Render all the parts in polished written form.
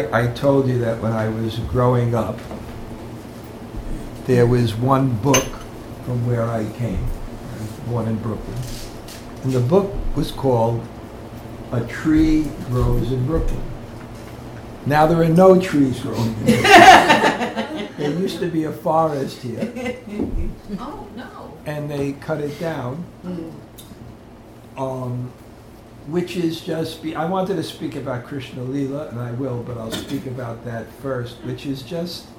I told you that when I was growing up, there was one book from where I came, born in Brooklyn, and the book was called A Tree Grows in Brooklyn. Now there are no trees growing in Brooklyn. There used to be a forest here. Oh, no. And they cut it down, which is just, I wanted to speak about Krishna Lila, and I will, but I'll speak about that first, which is just,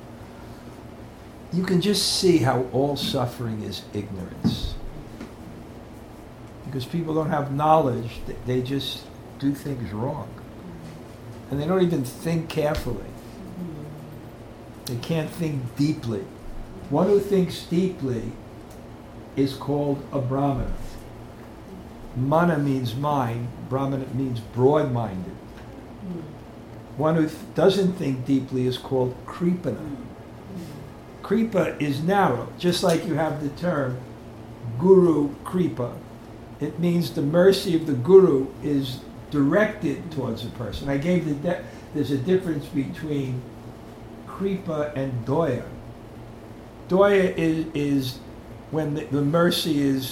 you can just see how all suffering is ignorance. Because people don't have knowledge, they just do things wrong. And they don't even think carefully. They can't think deeply. One who thinks deeply is called a Brahmana. Mana means mind, Brahmana means broad-minded. One who doesn't think deeply is called Kripana. Kripa is narrow, just like you have the term Guru Kripa. It means the mercy of the Guru is directed towards a person. I gave there's a difference between Kripa and Doya. Doya is when the mercy is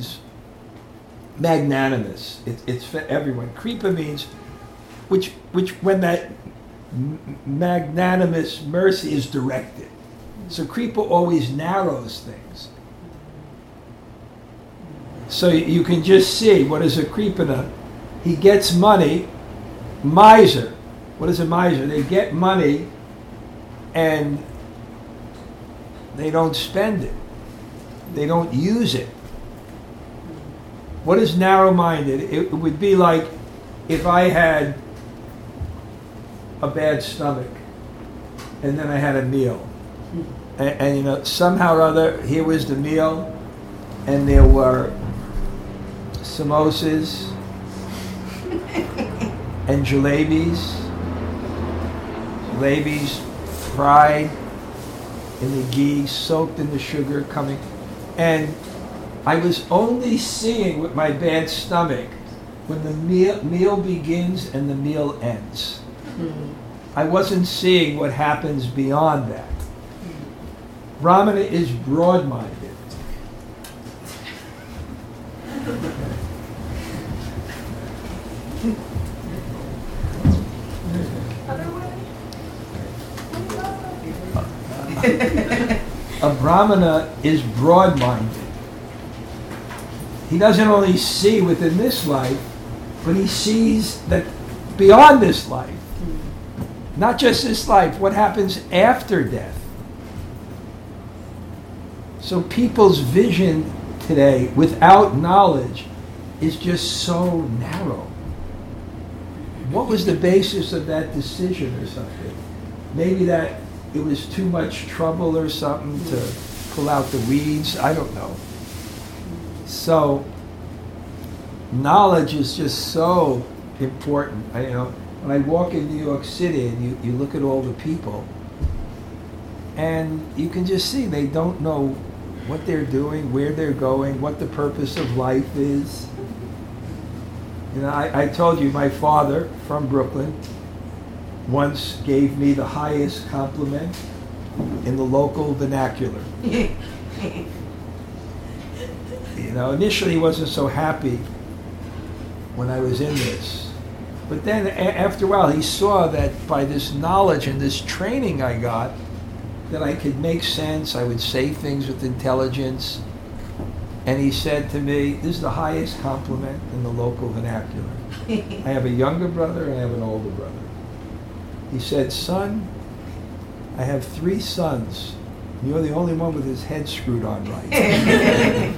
magnanimous. It's for everyone. Kripa means which when that magnanimous mercy is directed. So Kripa always narrows things. So you can just see what is a Kripana. He gets money, miser. What is a miser? They get money and they don't spend it. They don't use it. What is narrow-minded? It would be like if I had a bad stomach and then I had a meal. And you know, somehow or other, here was the meal and there were samosas and jalebis fried in the ghee, soaked in the sugar coming. And I was only seeing with my bad stomach when the meal begins and the meal ends. I wasn't seeing what happens beyond that. Brahmana is broad-minded. A Brahmana is broad-minded. He doesn't only see within this life, but he sees that beyond this life. Not just this life, what happens after death. So people's vision today, without knowledge, is just so narrow. What was the basis of that decision or something? Maybe that it was too much trouble or something to pull out the weeds. I don't know. So knowledge is just so important. When I walk in New York City and you look at all the people, and you can just see they don't know what they're doing, where they're going, what the purpose of life is. You know, I told you my father from Brooklyn once gave me the highest compliment in the local vernacular. You know, initially he wasn't so happy when I was in this. But then after a while he saw that by this knowledge and this training I got, that I could make sense, I would say things with intelligence. And he said to me, this is the highest compliment in the local vernacular. I have a younger brother and I have an older brother. He said, son, I have 3 sons. You're the only one with his head screwed on right.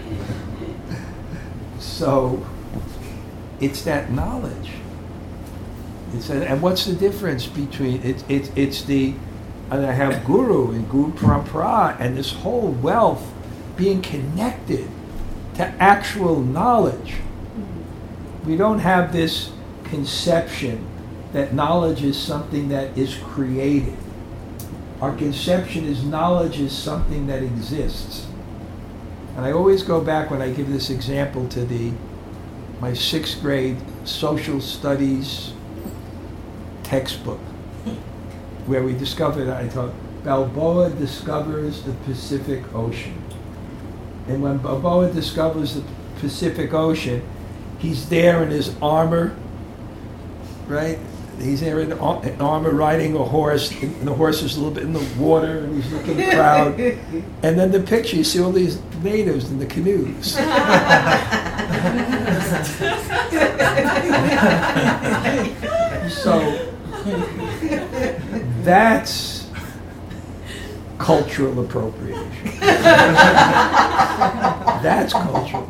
So it's that knowledge. And what's the difference between it's the, and I have Guru and Guru Parampara and this whole wealth being connected to actual knowledge. We don't have this conception that knowledge is something that is created. Our conception is knowledge is something that exists. And I always go back when I give this example to my 6th grade social studies textbook where we discovered, I thought, Balboa discovers the Pacific Ocean. And when Balboa discovers the Pacific Ocean, he's there in his armor, right? He's there in armor riding a horse, and the horse is a little bit in the water, and he's looking proud. And then the picture, you see all these natives in the canoes. So that's cultural appropriation. That's cultural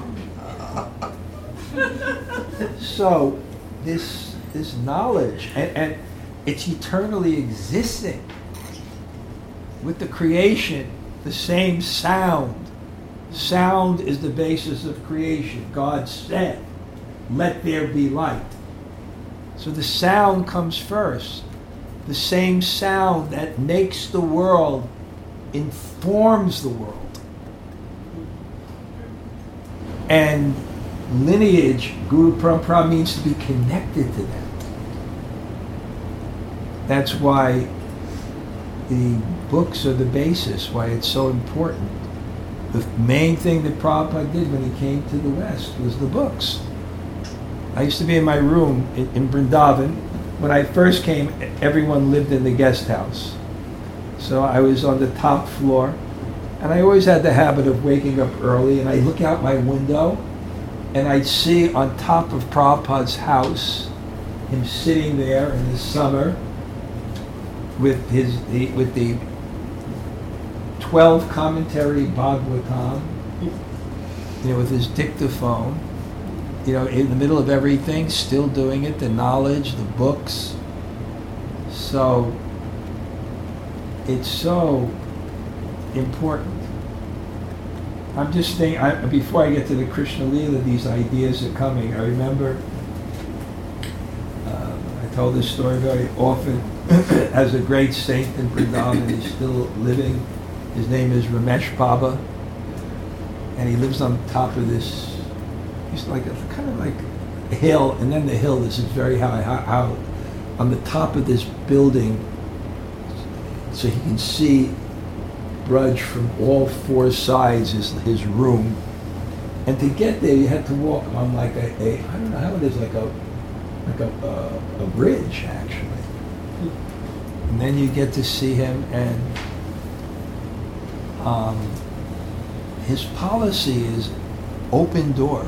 appropriation. So this knowledge, and it's eternally existing with the creation, the same sound. Sound is the basis of creation. God said, "Let there be light." So the sound comes first. The same sound that makes the world informs the world. And lineage, Guru Parampara, means to be connected to that. That's why the books are the basis, why it's so important. The main thing that Prabhupada did when he came to the West was the books. I used to be in my room in Vrindavan. When I first came, everyone lived in the guest house. So I was on the top floor, and I always had the habit of waking up early, and I'd look out my window, and I'd see on top of Prabhupada's house, him sitting there in the summer with the 12 commentary Bhagavatam, with his dictaphone, in the middle of everything, still doing it, the knowledge, the books. So it's so important. I'm just thinking, before I get to the Krishna Leela, these ideas are coming. I remember, I told this story very often, as a great saint in Vrindavan, he's still living. His name is Ramesh Baba, and he lives on top of this, he's like kind of like a hill, and then the hill, this is very high, on the top of this building, so he can see Braj from all four sides is his room. And to get there, you had to walk on like I don't know how it is, like a bridge, actually. And then you get to see him, and his policy is open door.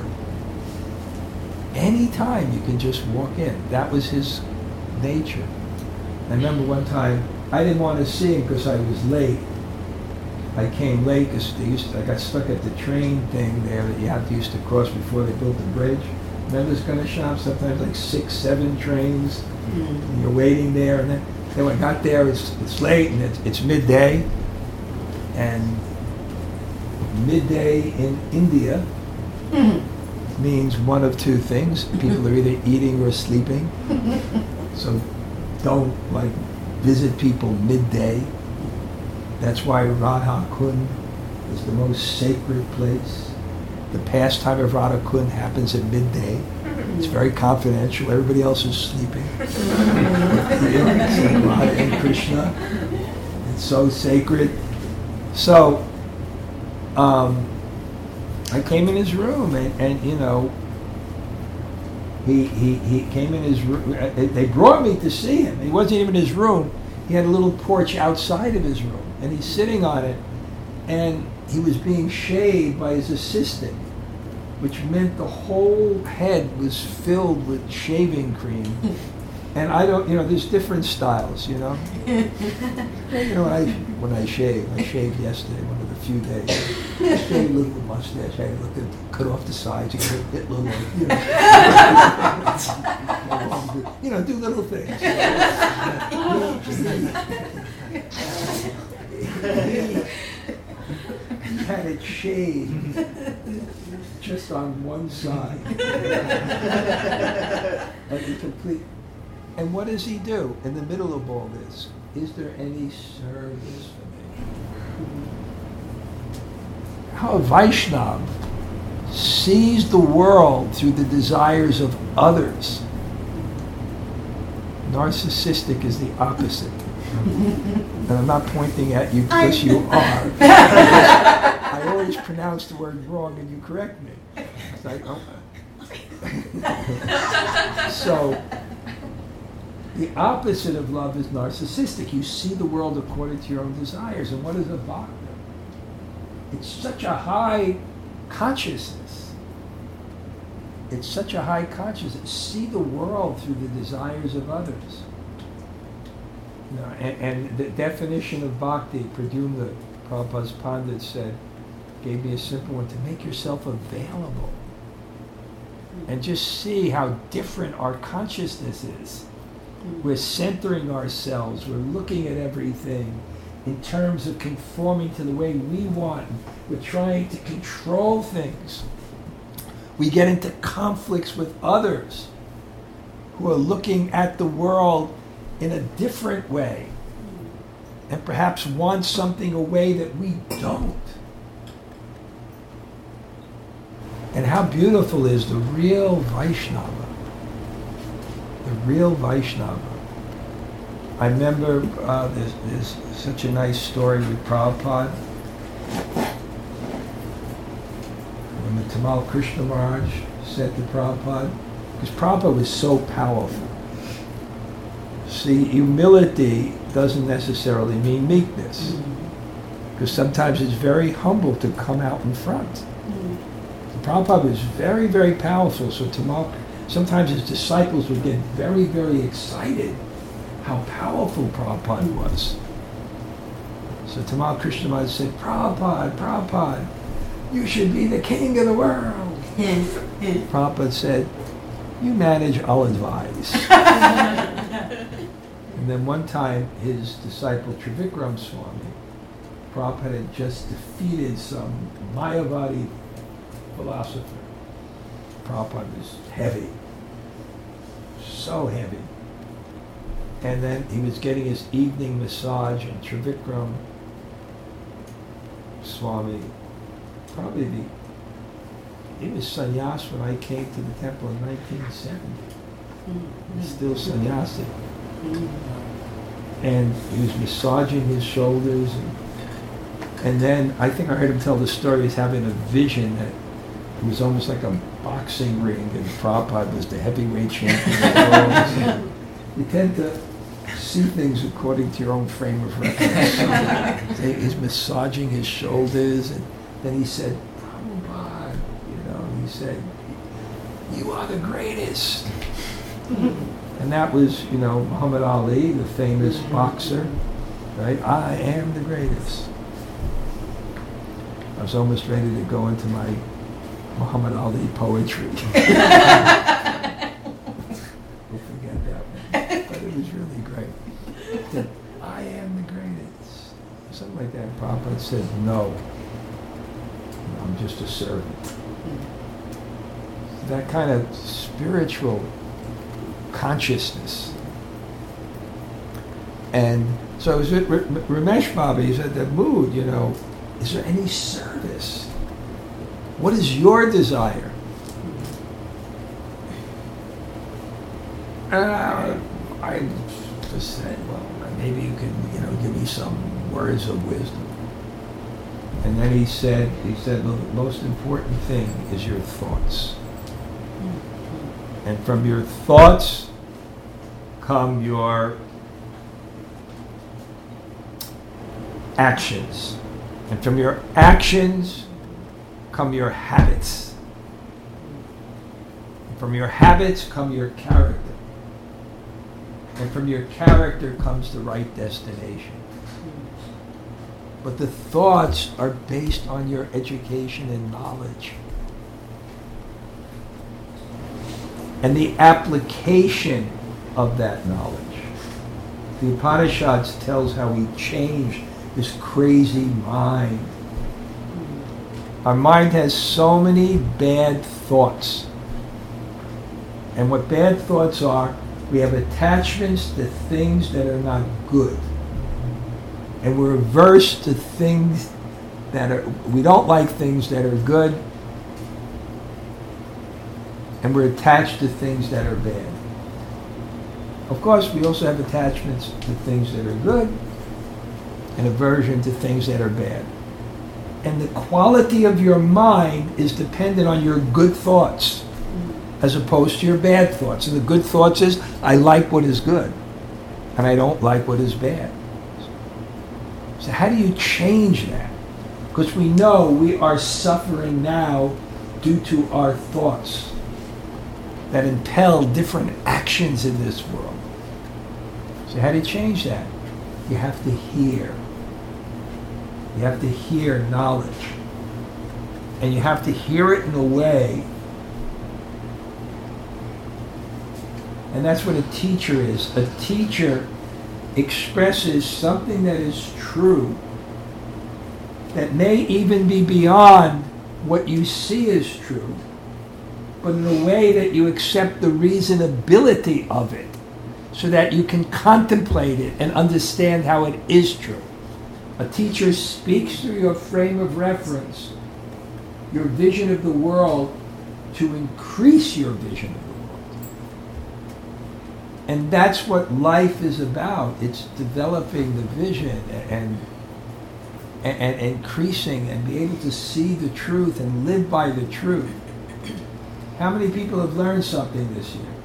Anytime you can just walk in. That was his nature. I remember one time, I didn't want to see him because I was late. I came late because I got stuck at the train thing there that you have to use to cross before they built the bridge. Remember this kind of shop? Sometimes like 6, 7 trains, and you're waiting there. And then when I got there, it's late, and it's midday. And midday in India means one of two things. People are either eating or sleeping. So don't visit people midday. That's why Radha Kund is the most sacred place. The pastime of Radha Kund happens at midday. It's very confidential. Everybody else is sleeping. It's like Radha and Krishna. It's so sacred. So, I came in his room, and he came in his room. They brought me to see him. He wasn't even in his room. He had a little porch outside of his room, and he's sitting on it, and he was being shaved by his assistant, which meant the whole head was filled with shaving cream. And I don't, there's different styles, When I shaved yesterday, one of the few days. I shaved a little mustache, I looked at, cut off the sides, you get a bit little, do little things. He had it shaved just on one side. And what does he do in the middle of all this? Is there any service for me? How a Vaishnava sees the world through the desires of others, Narcissistic is the opposite. And I'm not pointing at you because you are. I always pronounce the word wrong and you correct me. It's like, oh. So, the opposite of love is narcissistic. You see the world according to your own desires. And what is a bhakti? It's such a high consciousness. It's such a high consciousness. See the world through the desires of others. You know, and the definition of bhakti, Pradyumna, Prabhupada's Pandit said, gave me a simple one, to make yourself available. And just see how different our consciousness is. We're centering ourselves, we're looking at everything in terms of conforming to the way we want. We're trying to control things. We get into conflicts with others who are looking at the world in a different way and perhaps want something a way that we don't. And how beautiful is the real Vaishnava. The real Vaishnava. I remember there's such a nice story with Prabhupada. When the Tamal Krishna Maharaj said to Prabhupada, because Prabhupada was so powerful. See, humility doesn't necessarily mean meekness. Because sometimes it's very humble to come out in front. Prabhupada was very, very powerful, so sometimes his disciples would get very, very excited how powerful Prabhupada was. So Tamal Krishna Maharaj said, Prabhupada, you should be the king of the world. Prabhupada said, you manage, I'll advise. And then one time his disciple Trivikram Swami, Prabhupada had just defeated some Mayavadi philosopher. Prabhupada was heavy, so heavy. And then he was getting his evening massage, and Trivikram Swami, he was sannyas when I came to the temple in 1970. He was still sannyasi. And he was massaging his shoulders, and then I think I heard him tell the story, he's having a vision that it was almost like a boxing ring, and Prabhupada was the heavyweight champion of the world. So you tend to see things according to your own frame of reference. He's massaging his shoulders, and then he said, Prabhupada, he said, you are the greatest. And that was, Muhammad Ali, the famous boxer, right? I am the greatest. I was almost ready to go into my Muhammad Ali poetry. We'll forget that one. But it was really great. That I am the greatest. Something like that. Prabhupada said, no. I'm just a servant. That kind of spiritual consciousness. And so I was with Ramesh Baba, he's at that mood, is there any service? What is your desire? I just said, well, maybe you can, give me some words of wisdom. And then he said, the most important thing is your thoughts. And from your thoughts come your actions. And from your actions come your habits. And from your habits come your character. And from your character comes the right destination. But the thoughts are based on your education and knowledge. And the application of that knowledge. The Upanishads tells how we change this crazy mind. Our mind has so many bad thoughts. And what bad thoughts are, we have attachments to things that are not good. And we're averse to things that are, we don't like things that are good. And we're attached to things that are bad. Of course, we also have attachments to things that are good and aversion to things that are bad. And the quality of your mind is dependent on your good thoughts as opposed to your bad thoughts. And the good thoughts is, I like what is good and I don't like what is bad. So how do you change that? Because we know we are suffering now due to our thoughts that impel different actions in this world. So how do you change that? You have to hear. You have to hear knowledge. And you have to hear it in a way. And that's what a teacher is. A teacher expresses something that is true, that may even be beyond what you see as true, but in a way that you accept the reasonability of it, so that you can contemplate it and understand how it is true. A teacher speaks through your frame of reference, your vision of the world, to increase your vision of the world. And that's what life is about. It's developing the vision and increasing and be able to see the truth and live by the truth. How many people have learned something this year?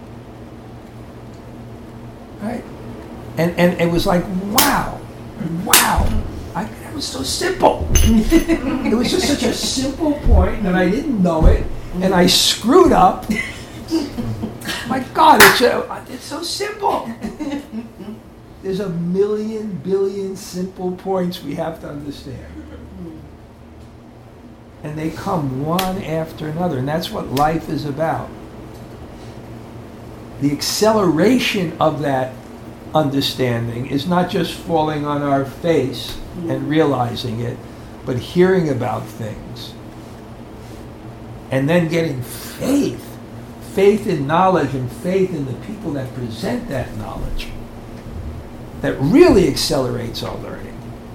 Right? And it was like, wow. That was so simple. It was just such a simple point that I didn't know it, and I screwed up. My God, it's so simple. There's a million, billion simple points we have to understand. And they come one after another, and that's what life is about. The acceleration of that understanding is not just falling on our face and realizing it, but hearing about things. And then getting faith in knowledge and faith in the people that present that knowledge. That really accelerates our learning.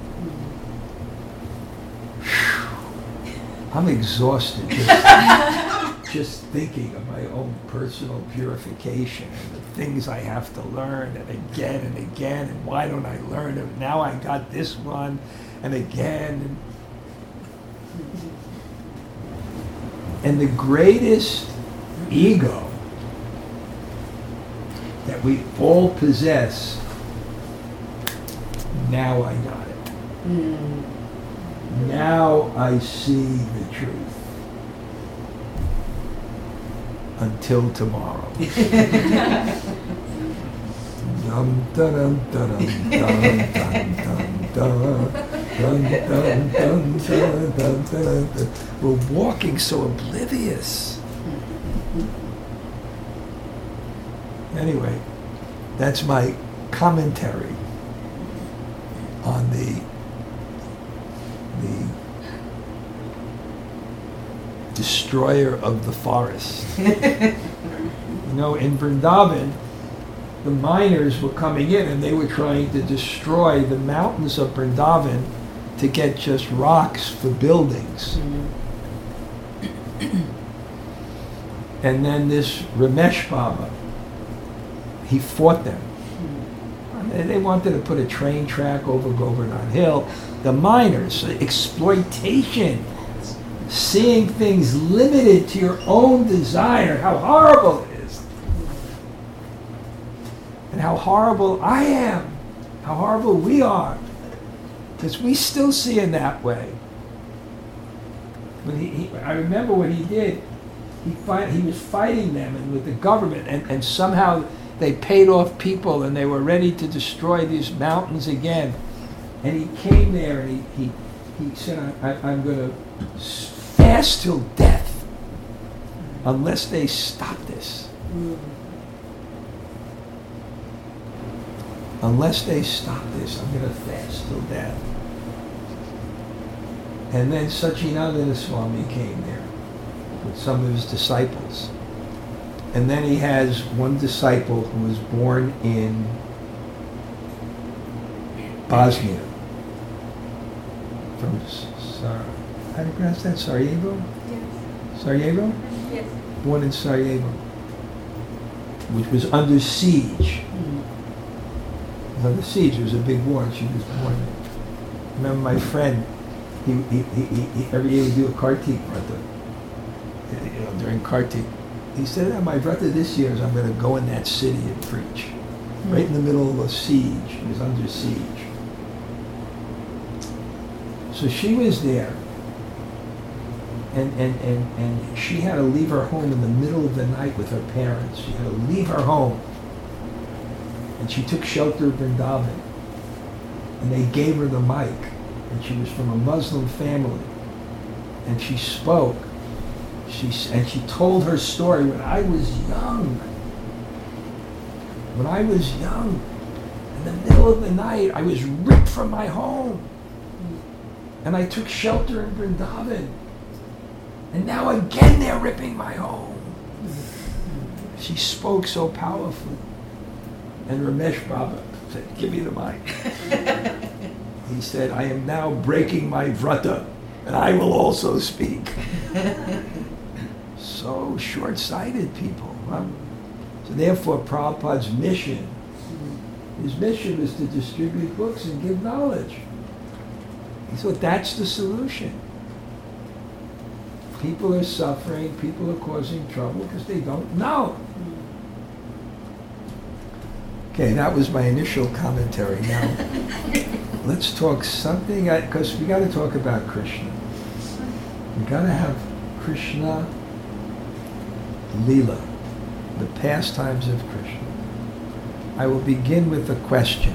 I'm exhausted just thinking of my own personal purification and the things I have to learn and again, and why don't I learn it? Now I got this one, and again. And the greatest ego that we all possess, now I got it. Now I see the truth. Until tomorrow. Dum dum dum dum dum dum dum dum. We're walking so oblivious. Anyway, that's my commentary on the destroyer of the forest. You know, in Vrindavan, the miners were coming in and they were trying to destroy the mountains of Vrindavan to get just rocks for buildings. And then this Ramesh Baba, he fought them. They wanted to put a train track over Govardhan Hill. The miners, exploitation, seeing things limited to your own desire, how horrible it is. And how horrible I am, how horrible we are. Because we still see in that way. When I remember what he did, he was fighting them and with the government, and somehow they paid off people and they were ready to destroy these mountains again. And he came there and he said, I'm going to fast till death unless they stop this. Unless they stop this, I'm going to fast till death. And then Satchidananda Swami came there with some of his disciples. And then he has one disciple who was born in Bosnia. From how do you pronounce that? Sarajevo? Yes. Sarajevo? Yes. Born in Sarajevo. which was under siege. It was under siege. It was a big war, and she was born there. I remember my friend, he every year would do a Kartik Vrata, during Kartik. He said, my Vrata this year is I'm going to go in that city and preach. Right in the middle of a siege. It was under siege. So she was there. And she had to leave her home in the middle of the night with her parents. She had to leave her home. And she took shelter of Vrindavan. And they gave her the mic. And she was from a Muslim family. And she spoke. And she told her story when I was young. When I was young, in the middle of the night, I was ripped from my home. And I took shelter in Vrindavan. And now again they're ripping my home. She spoke so powerfully. And Ramesh Baba said, give me the mic. He said, I am now breaking my vrata, and I will also speak. So short-sighted people. Huh? So therefore, Prabhupada's mission, his mission is to distribute books and give knowledge. He thought that's the solution. People are suffering, people are causing trouble because they don't know. Okay, that was my initial commentary. Now, let's talk something, because we got to talk about Krishna. We got to have Krishna Leela, the pastimes of Krishna. I will begin with a question.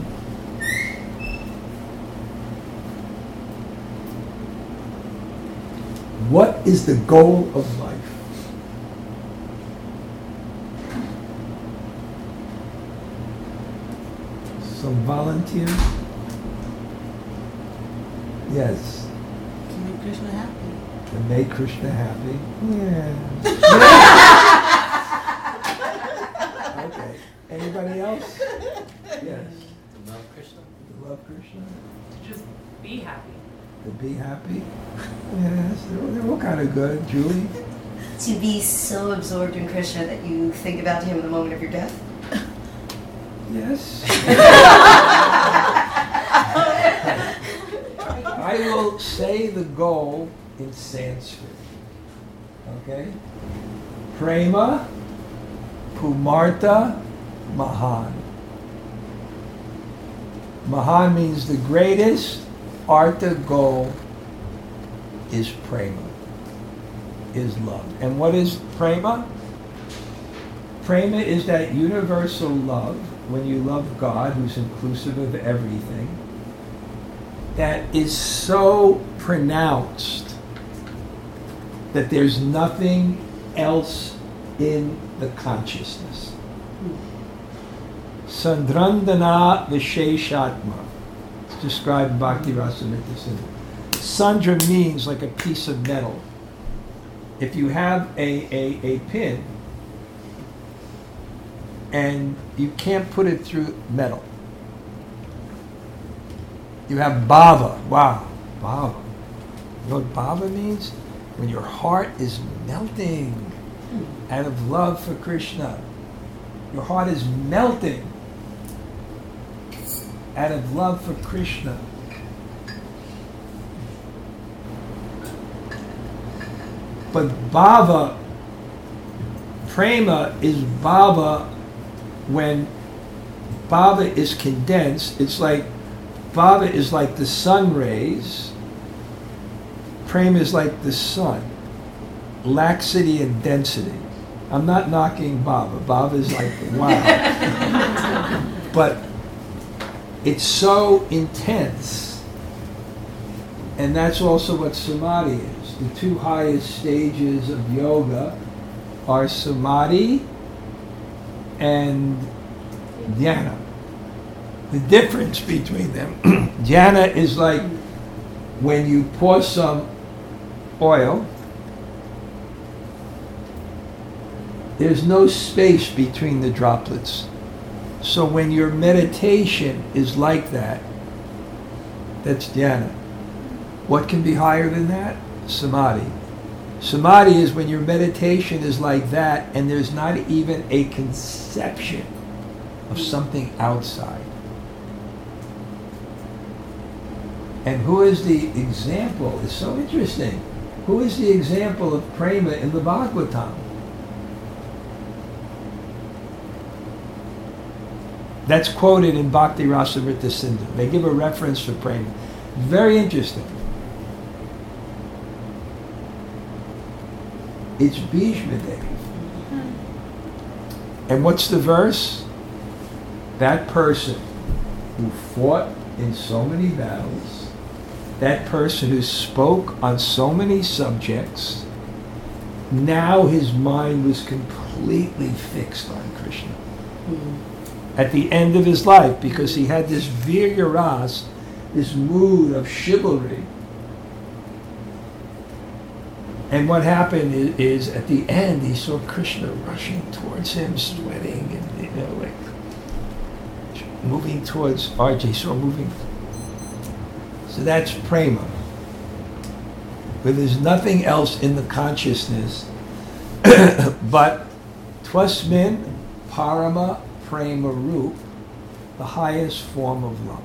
What is the goal of life? Some volunteer? Yes. To make Krishna happy. To make Krishna happy? Yeah. Okay. Anybody else? Yes. To love Krishna. To love Krishna? To just be happy. To be happy? Yes, they're all kind of good. Julie? To be so absorbed in Krishna that you think about him in the moment of your death? Yes. I will say the goal in Sanskrit. Okay? Prema Pumarta Mahan. Mahan means the greatest. Artha goal is prema, is love. And what is prema? Prema is that universal love, when you love God, who's inclusive of everything, that is so pronounced that there's nothing else in the consciousness. Sandrandana Visheshatma. Described in Bhakti Rasamrita Sindhu. Sandra means like a piece of metal. If you have a pin and you can't put it through metal, you have bhava. Wow, bhava. You know what bhava means? When your heart is melting out of love for Krishna. Your heart is melting out of love for Krishna. But bhava, prema is bhava when bhava is condensed. It's like, bhava is like the sun rays, prema is like the sun. Laxity and density. I'm not knocking bhava. Bhava is like, wow. But it's so intense, and that's also what samadhi is. The two highest stages of yoga are samadhi and dhyana. The difference between them, dhyana is like when you pour some oil, there's no space between the droplets. So when your meditation is like that, that's dhyana. What can be higher than that? Samadhi. Samadhi is when your meditation is like that and there's not even a conception of something outside. And who is the example? It's so interesting. Who is the example of prema in the Bhagavatam? That's quoted in Bhakti Rasamrita Sindhu. They give a reference for prema. Very interesting. It's Bhishma Dev. And what's the verse? That person who fought in so many battles, that person who spoke on so many subjects, now his mind was completely fixed on Krishna. At the end of his life, because he had this virya ras, this mood of chivalry. And what happened is at the end, he saw Krishna rushing towards him, sweating, and like moving towards Arjuna. He saw moving. So that's prema. But there's nothing else in the consciousness but Twasmin Parama Prema Roop, the highest form of love.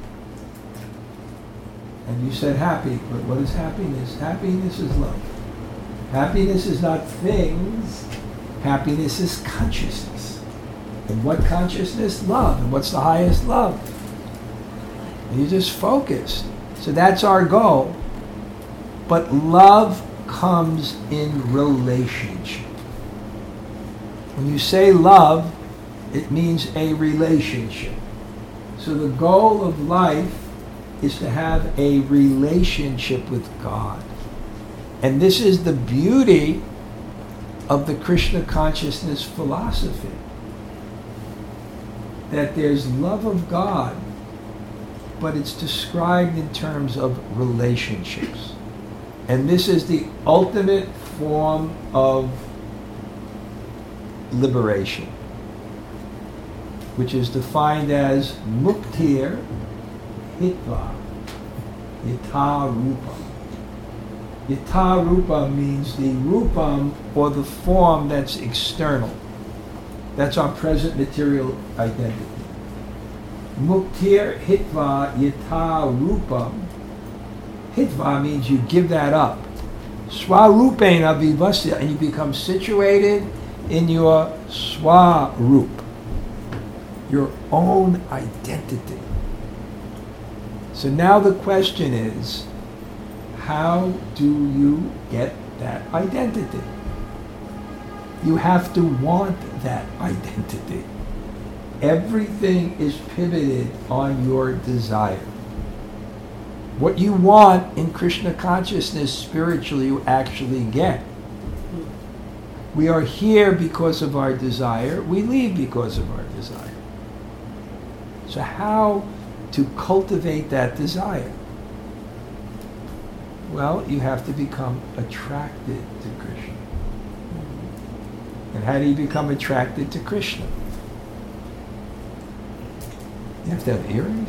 And you said happy, but what is happiness? Happiness is love. Happiness is not things. Happiness is consciousness. And what consciousness? Love. And what's the highest love? And you're just focused. So that's our goal. But love comes in relationship. When you say love, it means a relationship. So the goal of life is to have a relationship with God. And this is the beauty of the Krishna consciousness philosophy. That there's love of God, but it's described in terms of relationships. And this is the ultimate form of liberation, which is defined as muktir hitva yata rupa. Yata rupa means the rupam, or the form that's external. That's our present material identity. Muktir hitva yata rupam. Hitva means you give that up. Swarupena vivasya, and you become situated in your swarup, your own identity. So now the question is, how do you get that identity? You have to want that identity. Everything is pivoted on your desire. What you want in Krishna consciousness spiritually, you actually get. We are here because of our desire. We leave because of our desire. So how to cultivate that desire? Well, you have to become attracted to Krishna. And how do you become attracted to Krishna? You have to have earrings?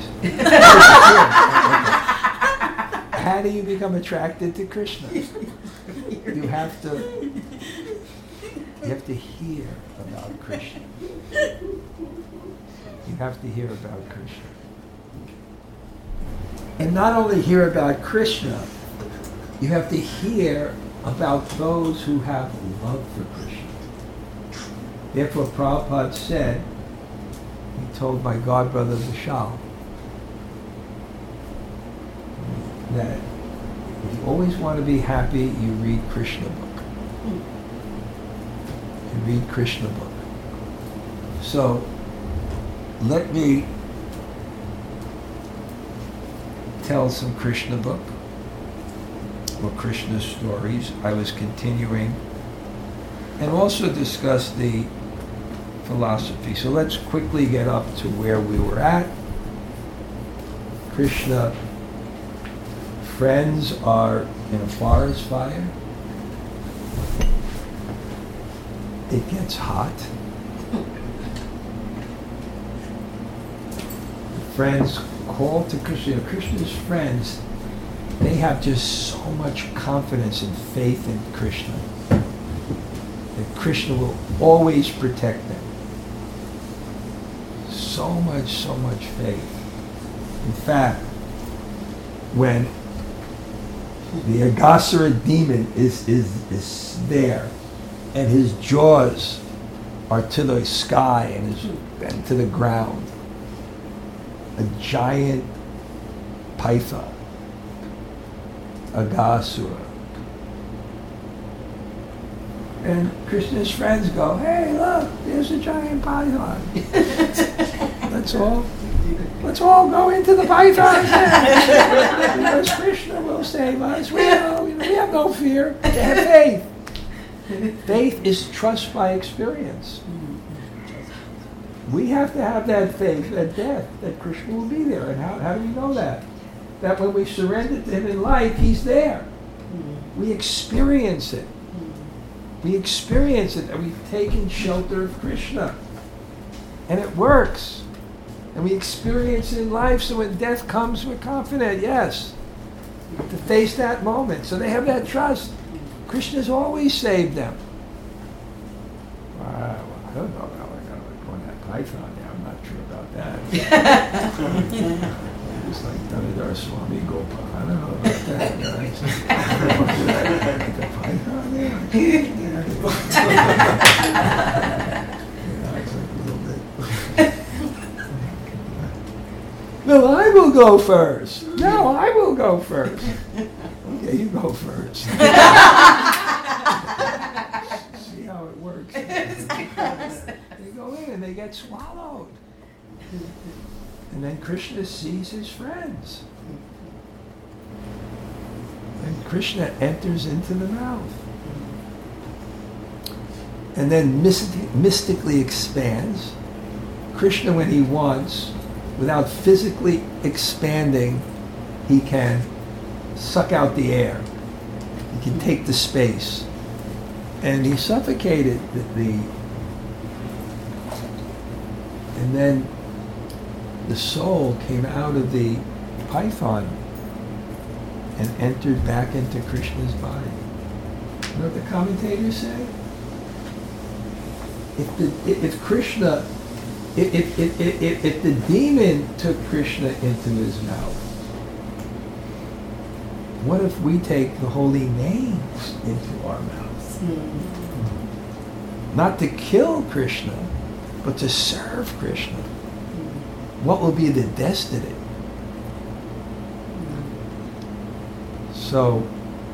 How do you become attracted to Krishna? You have to hear about Krishna. You have to hear about Krishna. And not only hear about Krishna, you have to hear about those who have love for Krishna. Therefore, Prabhupada said, he told my godbrother Vishal, that if you always want to be happy, you read Krishna book. You read Krishna book. So, let me tell some Krishna book, or Krishna stories. I was continuing, and also discuss the philosophy. So let's quickly get up to where we were at. Krishna friends are in a forest fire. It gets hot. The friends call to Krishna. Krishna's friends they have just so much confidence and faith in Krishna that Krishna will always protect them. So much faith. In fact, when the Aghasura demon is there, and his jaws are to the sky and to the ground, a giant python, Aghasura. And Krishna's friends go, "Hey, look, there's a giant python." Let's all go into the python's den, because Krishna will save us. We have no fear. They have faith. Faith is trust by experience. We have to have that faith at death, that Krishna will be there. And how do we know that? That when we surrender to him in life, he's there. We experience it. We experience it, and we've taken shelter of Krishna. And it works. And we experience it in life, so when death comes, we're confident, yes, to face that moment. So they have that trust. Krishna's always saved them. I don't know about going that python there. I'm not sure about that. It's like Damodar Swami Gopal. I don't know about that. The python there? It's like a little bit. No, I will go first. No, I will go first. Okay, you go first. See how it works. They go in and they get swallowed. And then Krishna sees his friends. And Krishna enters into the mouth. And then mystically expands. Krishna, when he wants, without physically expanding, he can suck out the air. He can take the space. And he suffocated and then the soul came out of the python and entered back into Krishna's body. You know what the commentators say? If Krishna, if the demon took Krishna into his mouth, what if we take the holy names into our mouths? Not to kill Krishna, but to serve Krishna. What will be the destiny? So,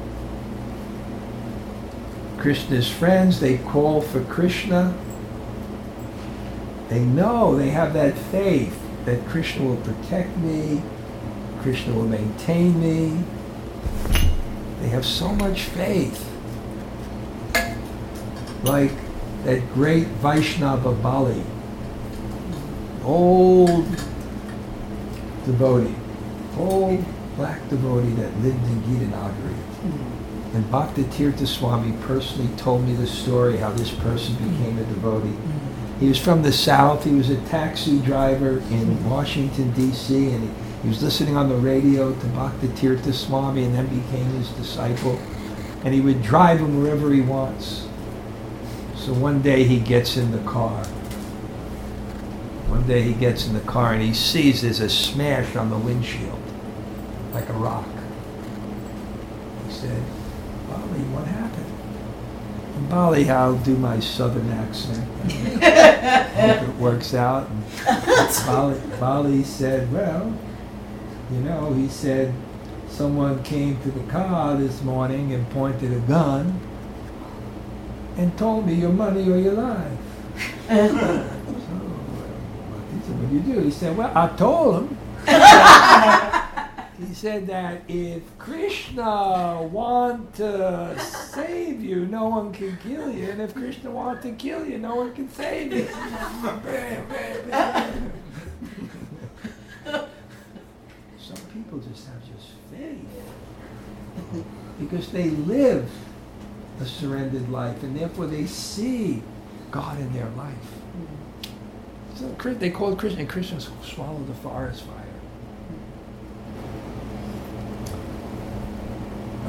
Krishna's friends, they call for Krishna. They know, they have that faith that Krishna will protect me, Krishna will maintain me. They have so much faith. Like that great Vaishnava Bali, old devotee, old black devotee that lived in Gitanagari. And Bhaktitirtha Swami personally told me the story how this person became a devotee. He was from the South. He was a taxi driver in Washington, D.C., and he was listening on the radio to Bhaktitirtha Swami and then became his disciple. And he would drive him wherever he wants. So one day he gets in the car. One day he gets in the car and he sees there's a smash on the windshield, like a rock. He said, "Bali, what happened?" And Bali, I'll do my southern accent. I hope it works out. And Bali said, "Well, he said, someone came to the car this morning and pointed a gun and told me your money or your life." So, he said, "What do you do?" He said, "Well, I told him." He said that if Krishna wants to save you, no one can kill you. And if Krishna wants to kill you, no one can save you. Some people just have faith. Because they live a surrendered life, and therefore they see God in their life. So they called Krishna, and Krishna swallowed the forest fire.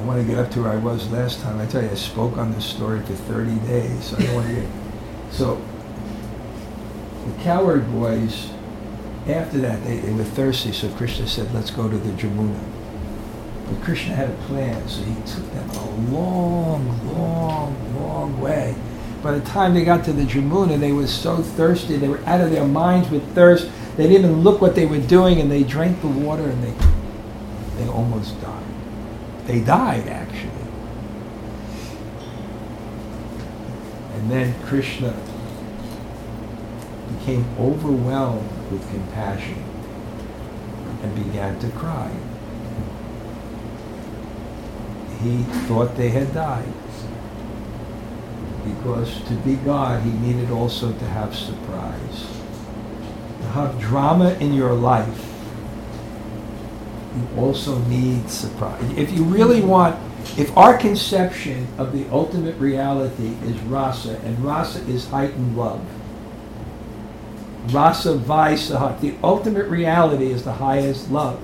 want to get up to where I was last time. I tell you, I spoke on this story for 30 days. So I don't want to get... So the cowherd boys, after that, they were thirsty, so Krishna said, let's go to the Jamuna. But Krishna had a plan, so he took them a long way. By the time they got to the Jamuna, they were so thirsty, they were out of their minds with thirst. They didn't even look what they were doing, and they drank the water, and they almost died. They died, actually. And then Krishna became overwhelmed with compassion and began to cry. He thought they had died. Because to be God, he needed also to have surprise. To have drama in your life, you also need surprise. If you really want, if our conception of the ultimate reality is rasa, and rasa is heightened love, rasa vaisa, the ultimate reality is the highest love,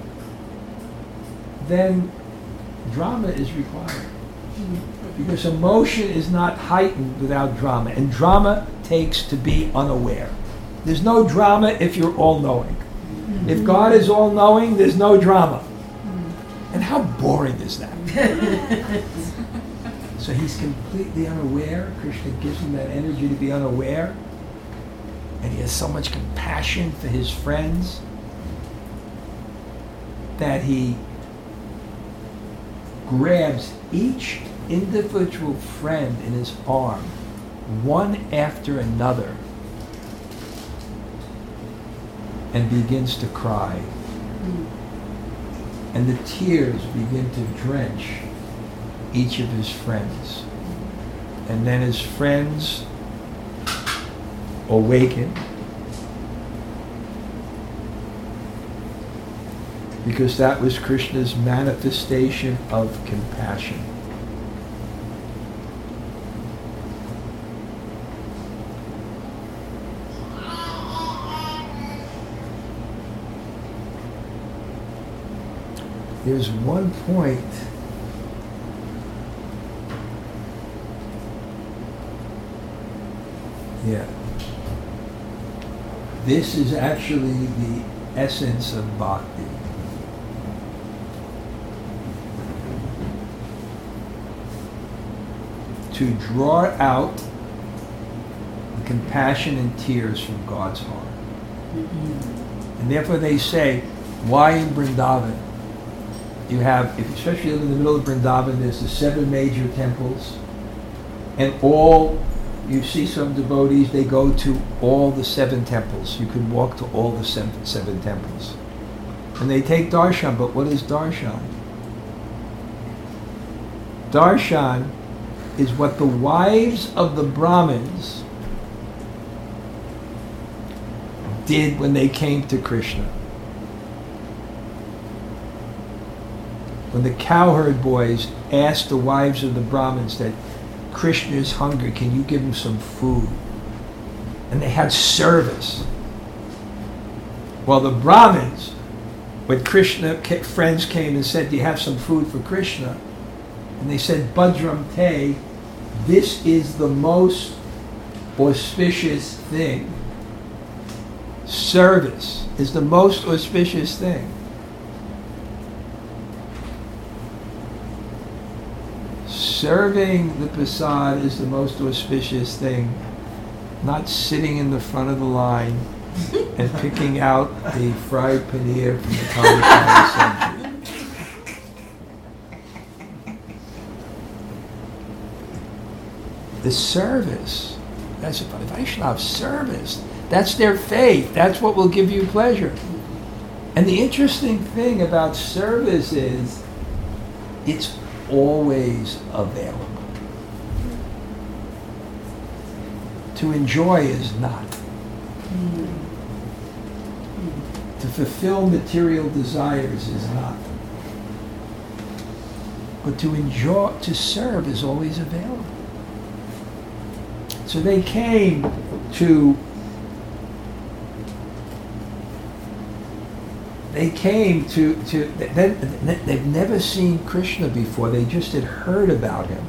then drama is required. Because emotion is not heightened without drama. And drama takes to be unaware. There's no drama if you're all-knowing. Mm-hmm. If God is all-knowing, there's no drama. Mm-hmm. And how boring is that? So he's completely unaware. Krishna gives him that energy to be unaware. And he has so much compassion for his friends that he grabs each individual friend in his arm, one after another, and begins to cry. And the tears begin to drench each of his friends. And then his friends awaken, because that was Krishna's manifestation of compassion. There's one point this is actually the essence of bhakti. To draw out the compassion and tears from God's heart. Mm-hmm. And therefore they say, why in Vrindavan? You have, if especially you live in the middle of Vrindavan, there's the 7 major temples, and you see some devotees, they go to all the 7 temples. You can walk to all the seven temples. And they take darshan, but what is darshan? Darshan is what the wives of the Brahmins did when they came to Krishna. When the cowherd boys asked the wives of the Brahmins that Krishna is hungry, can you give him some food? And they had service. Well, the Brahmins, when Krishna friends came and said, do you have some food for Krishna? And they said, Bhadram Te, this is the most auspicious thing. Service is the most auspicious thing. Serving the prasad is the most auspicious thing. Not sitting in the front of the line and picking out the fried paneer from the Kali Center. The service, that's a Vaishnava service. That's their faith. That's what will give you pleasure. And the interesting thing about service is it's always available. To enjoy is not. To fulfill material desires is not. But to enjoy, to serve is always available. So they came to they came they've never seen Krishna before. They just had heard about him.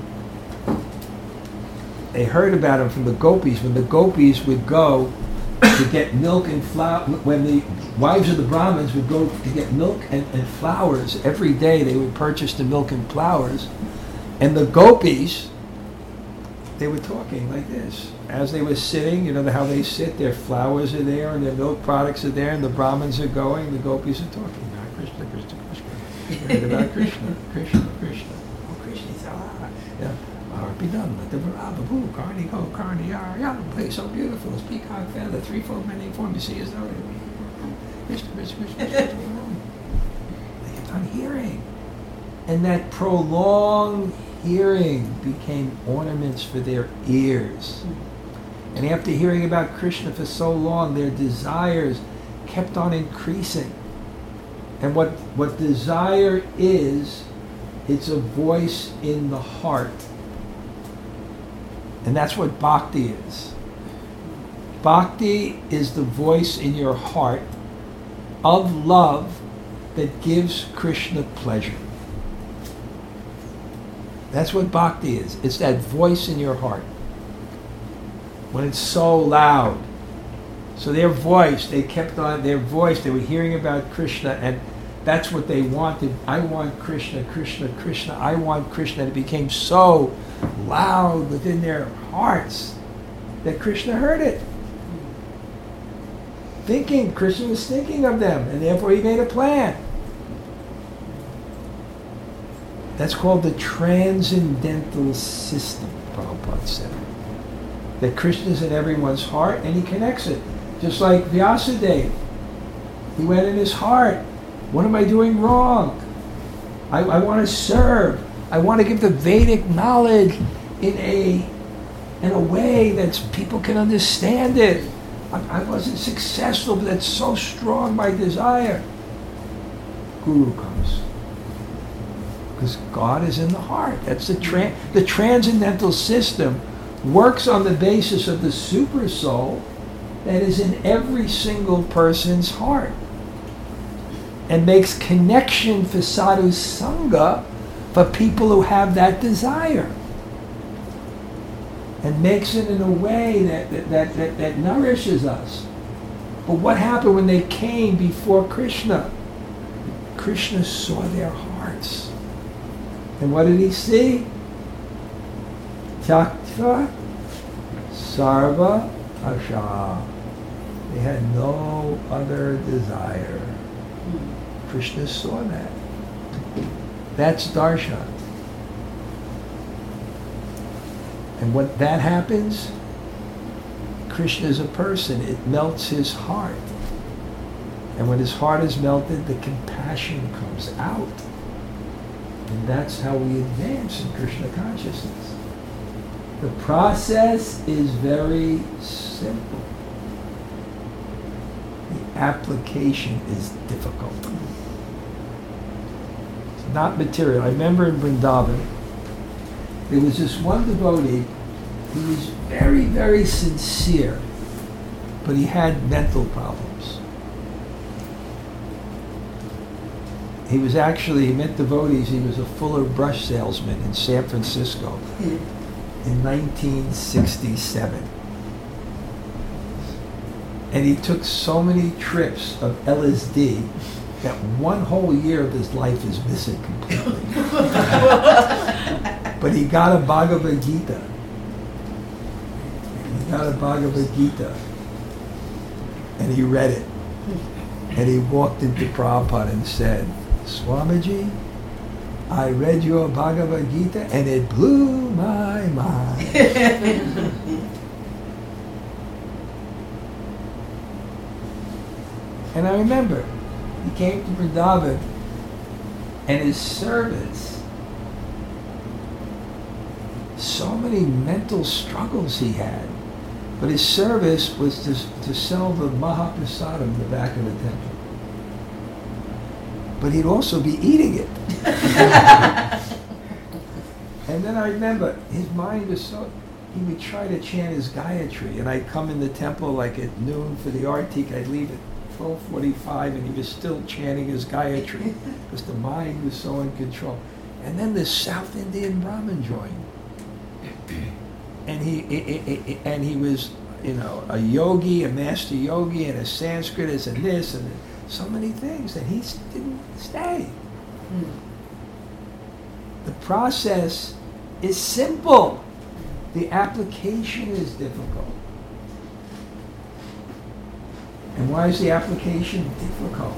They heard about him from the gopis. When the gopis would go to get milk and flour, when the wives of the Brahmins would go to get milk and flowers, every day they would purchase the milk and flowers. And the gopis, they were talking like this. As they were sitting, you know how they sit, their flowers are there and their milk products are there, and the Brahmins are going, the gopis are talking. Krishna, Krishna, Krishna. We heard about Krishna, Krishna, Krishna. Oh, Krishna, yeah. The Babu, Karni, Go, Karni, Yar, play so beautiful. His peacock feather, threefold many form. You see his nose. Krishna, Krishna, Krishna, Krishna. They kept on hearing. And that prolonged hearing became ornaments for their ears. And after hearing about Krishna for so long, their desires kept on increasing. And what desire is, it's a voice in the heart. And that's what bhakti is. Bhakti is the voice in your heart of love that gives Krishna pleasure. That's what bhakti is. It's that voice in your heart. When it's so loud. So their voice, they kept on, they were hearing about Krishna, and that's what they wanted. I want Krishna, Krishna, Krishna. I want Krishna. And it became so loud within their hearts that Krishna heard it. Krishna was thinking of them, and therefore he made a plan. That's called the transcendental system, Prabhupada said. That Krishna is in everyone's heart, and he connects it. Just like Vyasadeva. He went in his heart. What am I doing wrong? I want to serve. I want to give the Vedic knowledge in a way that people can understand it. I wasn't successful, but that's so strong, my desire. Guru comes. Because God is in the heart. That's the transcendental system works on the basis of the super soul that is in every single person's heart, and makes connection for sadhu sangha for people who have that desire, and makes it in a way that nourishes us. But what happened when they came before Krishna? Krishna saw their hearts. And what did he see? Tyaktva sarva asha. They had no other desire. Krishna saw that. That's darshan. And when that happens, Krishna is a person. It melts his heart. And when his heart is melted, the compassion comes out. And that's how we advance in Krishna consciousness. The process is very simple. The application is difficult. It's not material. I remember in Vrindavan, there was this one devotee who was very, very sincere, but he had mental problems. He met devotees. He was a Fuller Brush salesman in San Francisco in 1967. And he took so many trips of LSD that one whole year of his life is missing completely. But he got a Bhagavad Gita. And he read it. And he walked into Prabhupada and said, Swamiji, I read your Bhagavad Gita and it blew my mind. And I remember, he came to Vrindavan, and his service, so many mental struggles he had, but his service was to sell the Mahaprasadam in the back of the temple. But he'd also be eating it. And then I remember, his mind was so, he would try to chant his Gayatri, and I'd come in the temple like at noon for the artik, I'd leave at 12:45, and he was still chanting his Gayatri because the mind was so in control. And then this South Indian Brahmin joined, and he was, a yogi, a master yogi, and a Sanskrit and this and so many things, and he didn't stay. The process is simple. The application is difficult. And why is the application difficult?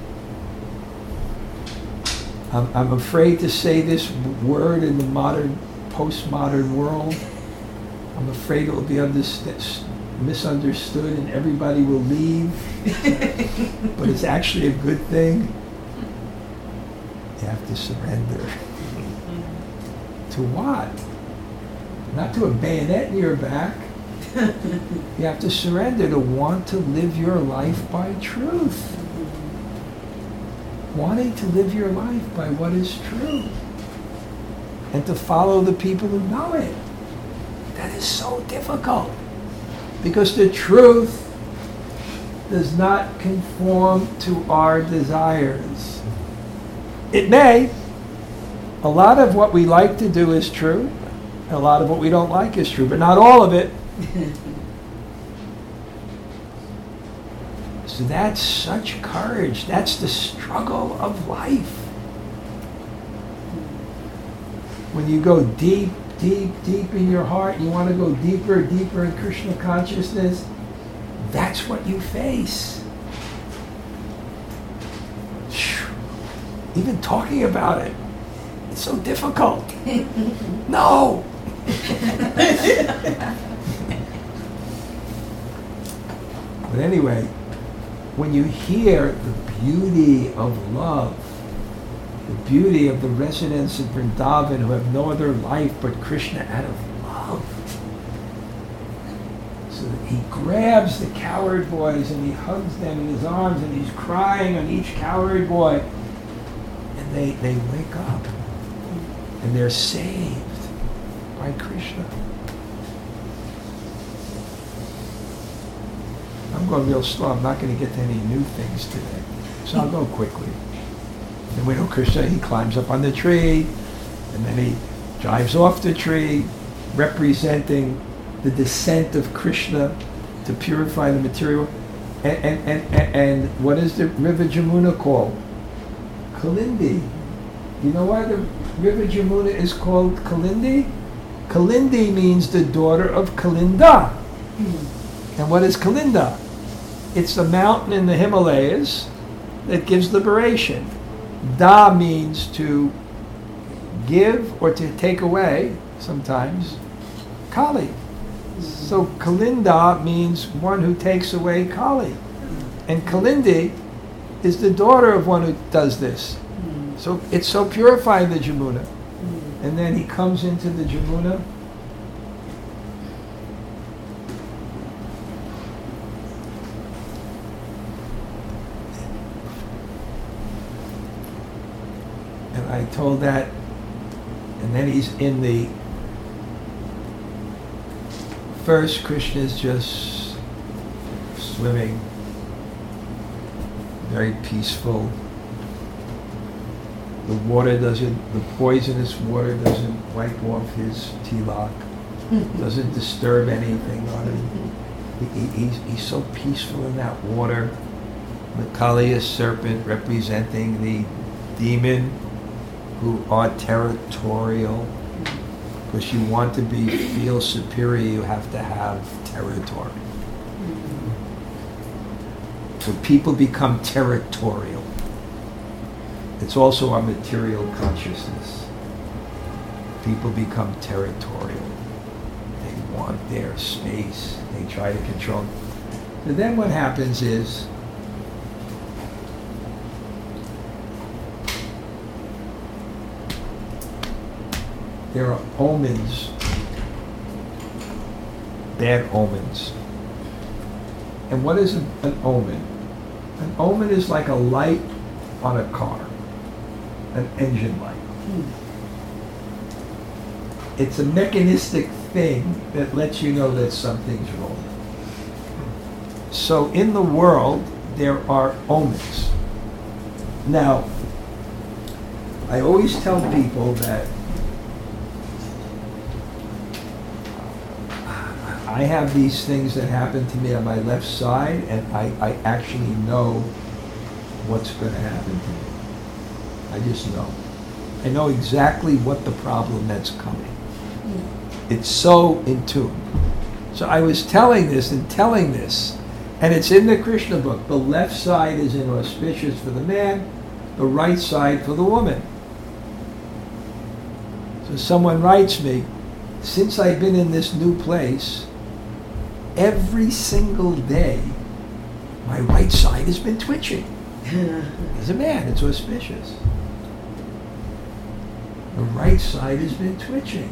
I'm afraid to say this word in the modern, postmodern world. I'm afraid it will be misunderstood and everybody will leave. But it's actually a good thing. You have to surrender. To what? Not to a bayonet in your back. You have to surrender to want to live your life by truth. Wanting to live your life by what is true. And to follow the people who know it. That is so difficult. Because the truth does not conform to our desires. It may. A lot of what we like to do is true. A lot of what we don't like is true, but not all of it. So that's such courage. That's the struggle of life. When you go deep, deep, deep in your heart, you want to go deeper, deeper in Krishna consciousness, that's what you face. Even talking about it, it's so difficult. No! But anyway, when you hear the beauty of love, the beauty of the residents of Vrindavan who have no other life but Krishna out of love, so that he grabs the cowherd boys and he hugs them in his arms and he's crying on each cowherd boy, and they wake up and they're saved by Krishna. I'm going real slow. I'm not going to get to any new things today. So I'll go quickly. And we know Krishna, he climbs up on the tree, and then he drives off the tree, representing the descent of Krishna to purify the material. And what is the river Jamuna called? Kalindi. You know why the river Jamuna is called Kalindi? Kalindi means the daughter of Kalinda. And what is Kalinda? It's the mountain in the Himalayas that gives liberation. Da means to give or to take away, sometimes. Kali. So Kalinda means one who takes away Kali. And Kalindi is the daughter of one who does this. So it's so purifying, the Jamuna. And then he comes into the Jamuna. And I told that, and then he's in the first, Krishna is just swimming, very peaceful. The poisonous water doesn't wipe off his tilak, doesn't disturb anything on him. He's so peaceful in that water. The Kaliya serpent representing the demon who are territorial. Because you want to feel superior, you have to have territory. So people become territorial. It's also our material consciousness. People become territorial. They want their space. They try to control. And then what happens is, there are omens, bad omens. And what is an omen? An omen is like a light on a car, an engine light. It's a mechanistic thing that lets you know that something's wrong. So in the world, there are omens. Now, I always tell people that I have these things that happen to me on my left side, and I actually know what's going to happen to me. I just know. I know exactly what the problem that's coming. It's so in tune. So I was telling this, and it's in the Krishna book. The left side is inauspicious for the man, the right side for the woman. So someone writes me, since I've been in this new place, every single day, my right side has been twitching. As a man, it's auspicious. The right side has been twitching.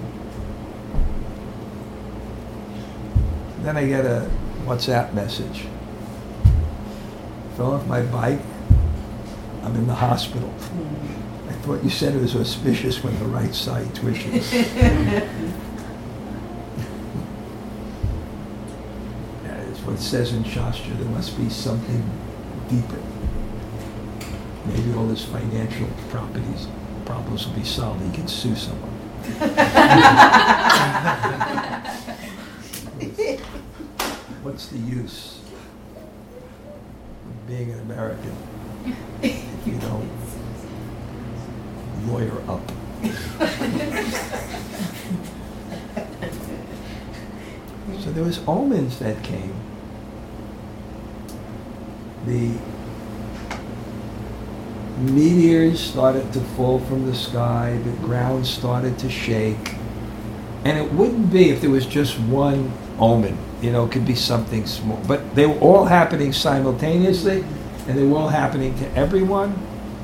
Then I get a WhatsApp message. Fell off my bike. I'm in the hospital. I thought you said it was auspicious when the right side twitches. It's what it says in Shastra. There must be something deeper. Maybe all his financial problems will be solved. He can sue someone. What's the use of being an American if you don't lawyer up? So there was omens that came. The meteors started to fall from the sky, the ground started to shake, and it wouldn't be if there was just one omen. You know, it could be something small, but they were all happening simultaneously, and they were all happening to everyone.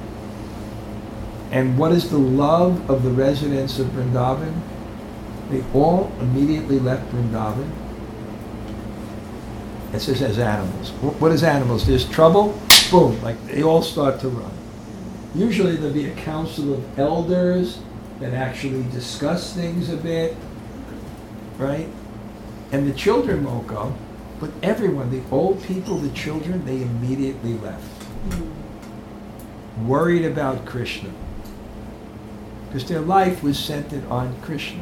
And what is the love of the residents of Vrindavan? They all immediately left Vrindavan. It says as animals. What is animals? There's trouble, boom, like they all start to run. Usually there'll be a council of elders that actually discuss things a bit, right? And the children won't go, but everyone, the old people, the children, they immediately left. Worried about Krishna. Because their life was centered on Krishna.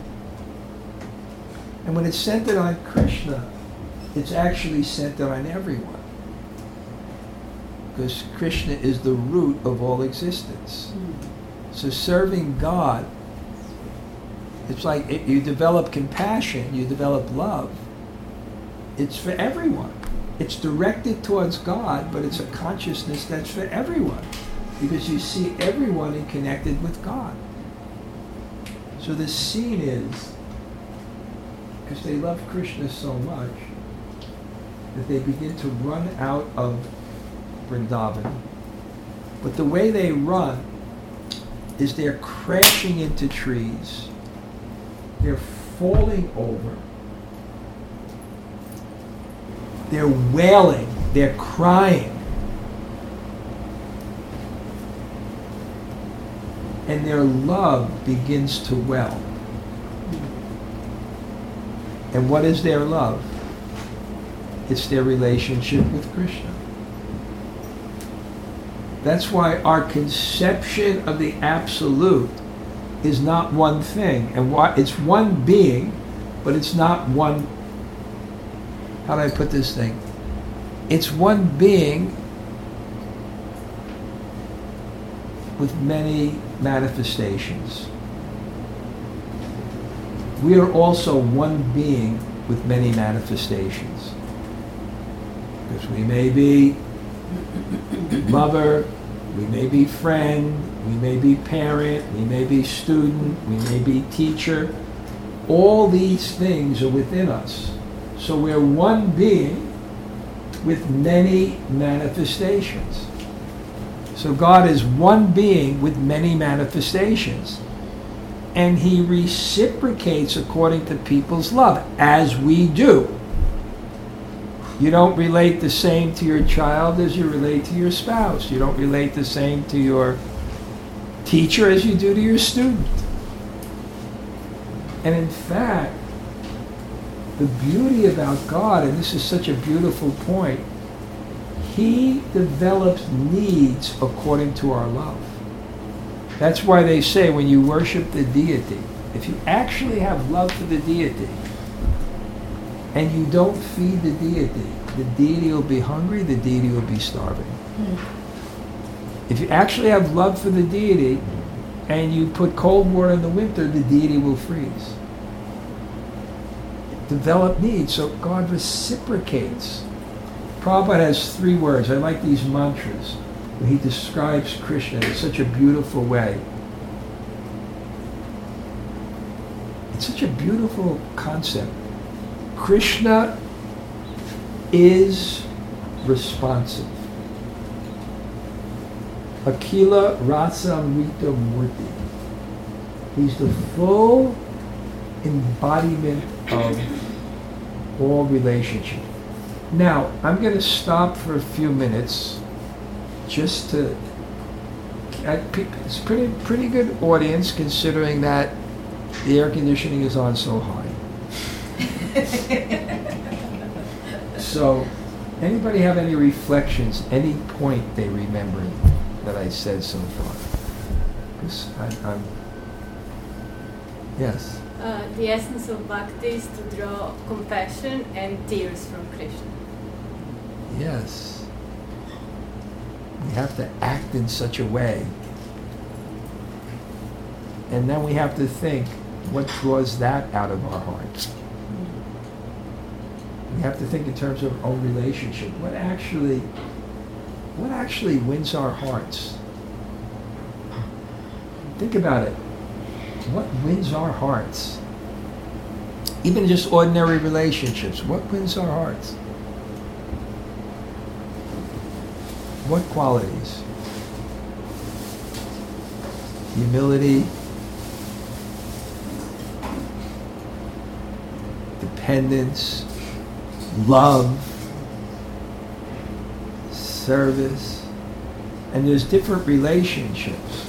And when it's centered on Krishna, it's actually centered on everyone. Because Krishna is the root of all existence. So serving God, it's like you develop compassion, you develop love. It's for everyone. It's directed towards God, but it's a consciousness that's for everyone. Because you see everyone is connected with God. So the scene is, because they love Krishna so much, that they begin to run out of Vrindavan. But the way they run is they're crashing into trees. They're falling over. They're wailing. They're crying. And their love begins to well. And what is their love? It's their relationship with Krishna. That's why our conception of the Absolute is not one thing. And why it's one being, but it's not one, how do I put this thing? It's one being with many manifestations. We are also one being with many manifestations. Because we may be mother, we may be friend, we may be parent, we may be student, we may be teacher. All these things are within us. So we're one being with many manifestations. So God is one being with many manifestations. And He reciprocates according to people's love, as we do. You don't relate the same to your child as you relate to your spouse. You don't relate the same to your teacher as you do to your student. And in fact, the beauty about God, and this is such a beautiful point, He develops needs according to our love. That's why they say when you worship the deity, if you actually have love for the deity and you don't feed the deity will be hungry, the deity will be starving. If you actually have love for the deity and you put cold water in the winter, the deity will freeze. Develop needs, so God reciprocates. Prabhupada has 3 words. I like these mantras where he describes Krishna in such a beautiful way. It's such a beautiful concept. Krishna is responsive. Akila Rasa Amrita Murti. He's the full embodiment of all relationship. Now, I'm going to stop for a few minutes just to... It's pretty good audience considering that the air conditioning is on so high. So, anybody have any reflections, any point they remember that I said so far? Because I'm... Yes? The essence of bhakti is to draw compassion and tears from Krishna. Yes. We have to act in such a way. And then we have to think, what draws that out of our hearts? We have to think in terms of our own relationship. What actually wins our hearts? Think about it. What wins our hearts? Even just ordinary relationships, what wins our hearts? What qualities? Humility, dependence, love, service, and there's different relationships.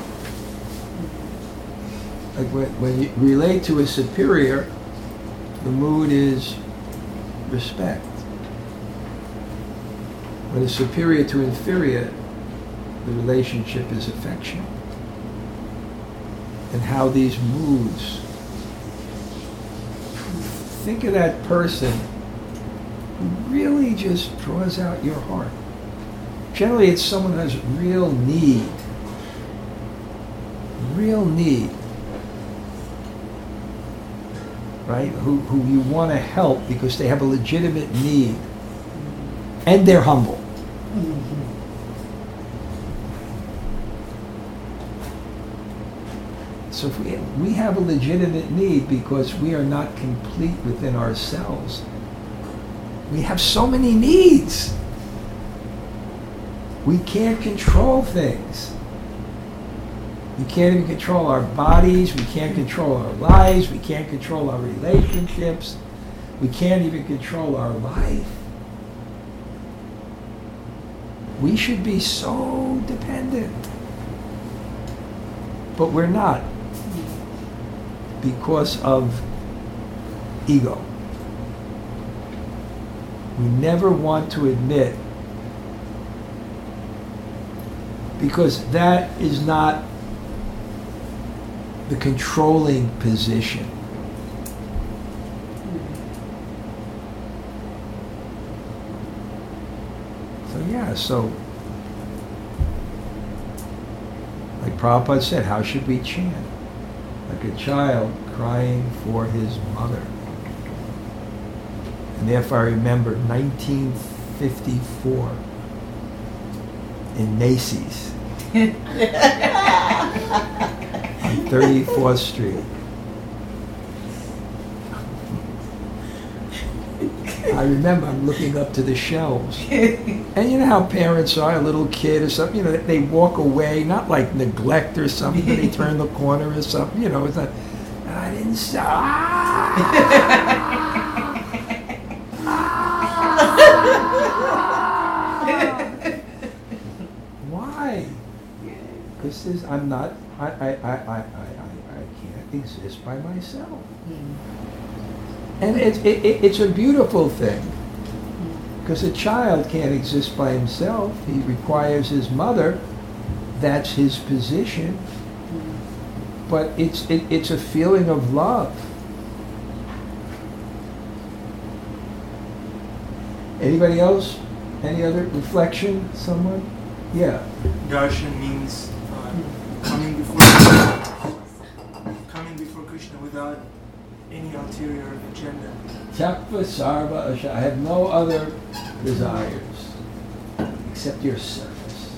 Like when you relate to a superior, the mood is respect. When it's superior to inferior, the relationship is affection. And how these moods, think of that person who really just draws out your heart. Generally, it's someone who has real need. Right? Who you want to help because they have a legitimate need. And they're humble. So if we have a legitimate need because we are not complete within ourselves. We have so many needs. We can't control things. We can't even control our bodies. We can't control our lives. We can't control our relationships. We can't even control our life. We should be so dependent. But we're not. Because of ego. We never want to admit, because that is not the controlling position. So like Prabhupada said, how should we chant? Like a child crying for his mother. And therefore I remember 1954 in Macy's on 34th Street. I remember I'm looking up to the shelves. And you know how parents are, a little kid or something, they walk away, not like neglect or something, but they turn the corner or something, it's like, I didn't stop. Why? Because I'm not, I can't exist by myself. And it's a beautiful thing, Because a child can't exist by himself. He requires his mother. That's his position. But it's a feeling of love. Anybody else? Any other reflection? Someone? Yeah. Darshan means coming before Krishna without any ulterior agenda. Tyakva sarva asha. I have no other desires except your service.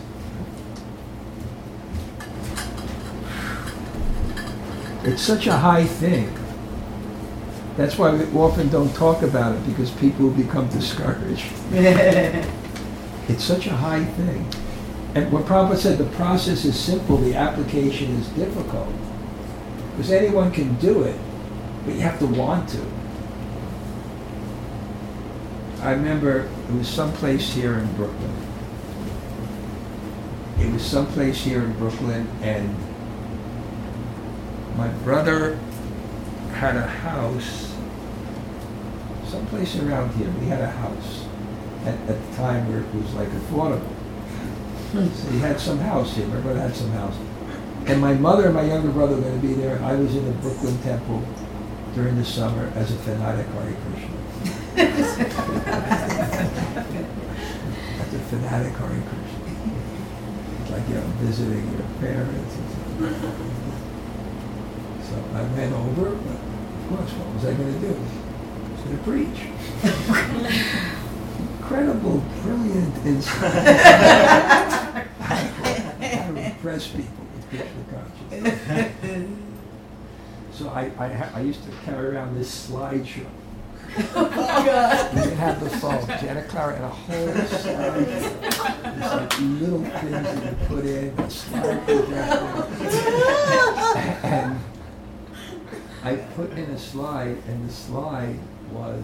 It's such a high thing. That's why we often don't talk about it, because people become discouraged. It's such a high thing. And when Prabhupada said the process is simple, the application is difficult. Because anyone can do it, but you have to want to. I remember it was someplace here in Brooklyn. And my brother had a house someplace around here. We had a house at the time where it was like affordable. So he had some house here. My brother had some house. And my mother and my younger brother were going to be there. And I was in the Brooklyn Temple during the summer as a fanatic Hare Krishna. As a fanatic Hare Krishna. Like, visiting your parents and stuff. So I went over, but of course, what was I going to do? I was going to preach. Incredible, brilliant insight. How to impress people with Krishna consciousness. So I used to carry around this slideshow. We didn't have the phones. You had to carry in a whole slide. There's like little things that you put in, a slide projector. And I put in a slide, and the slide was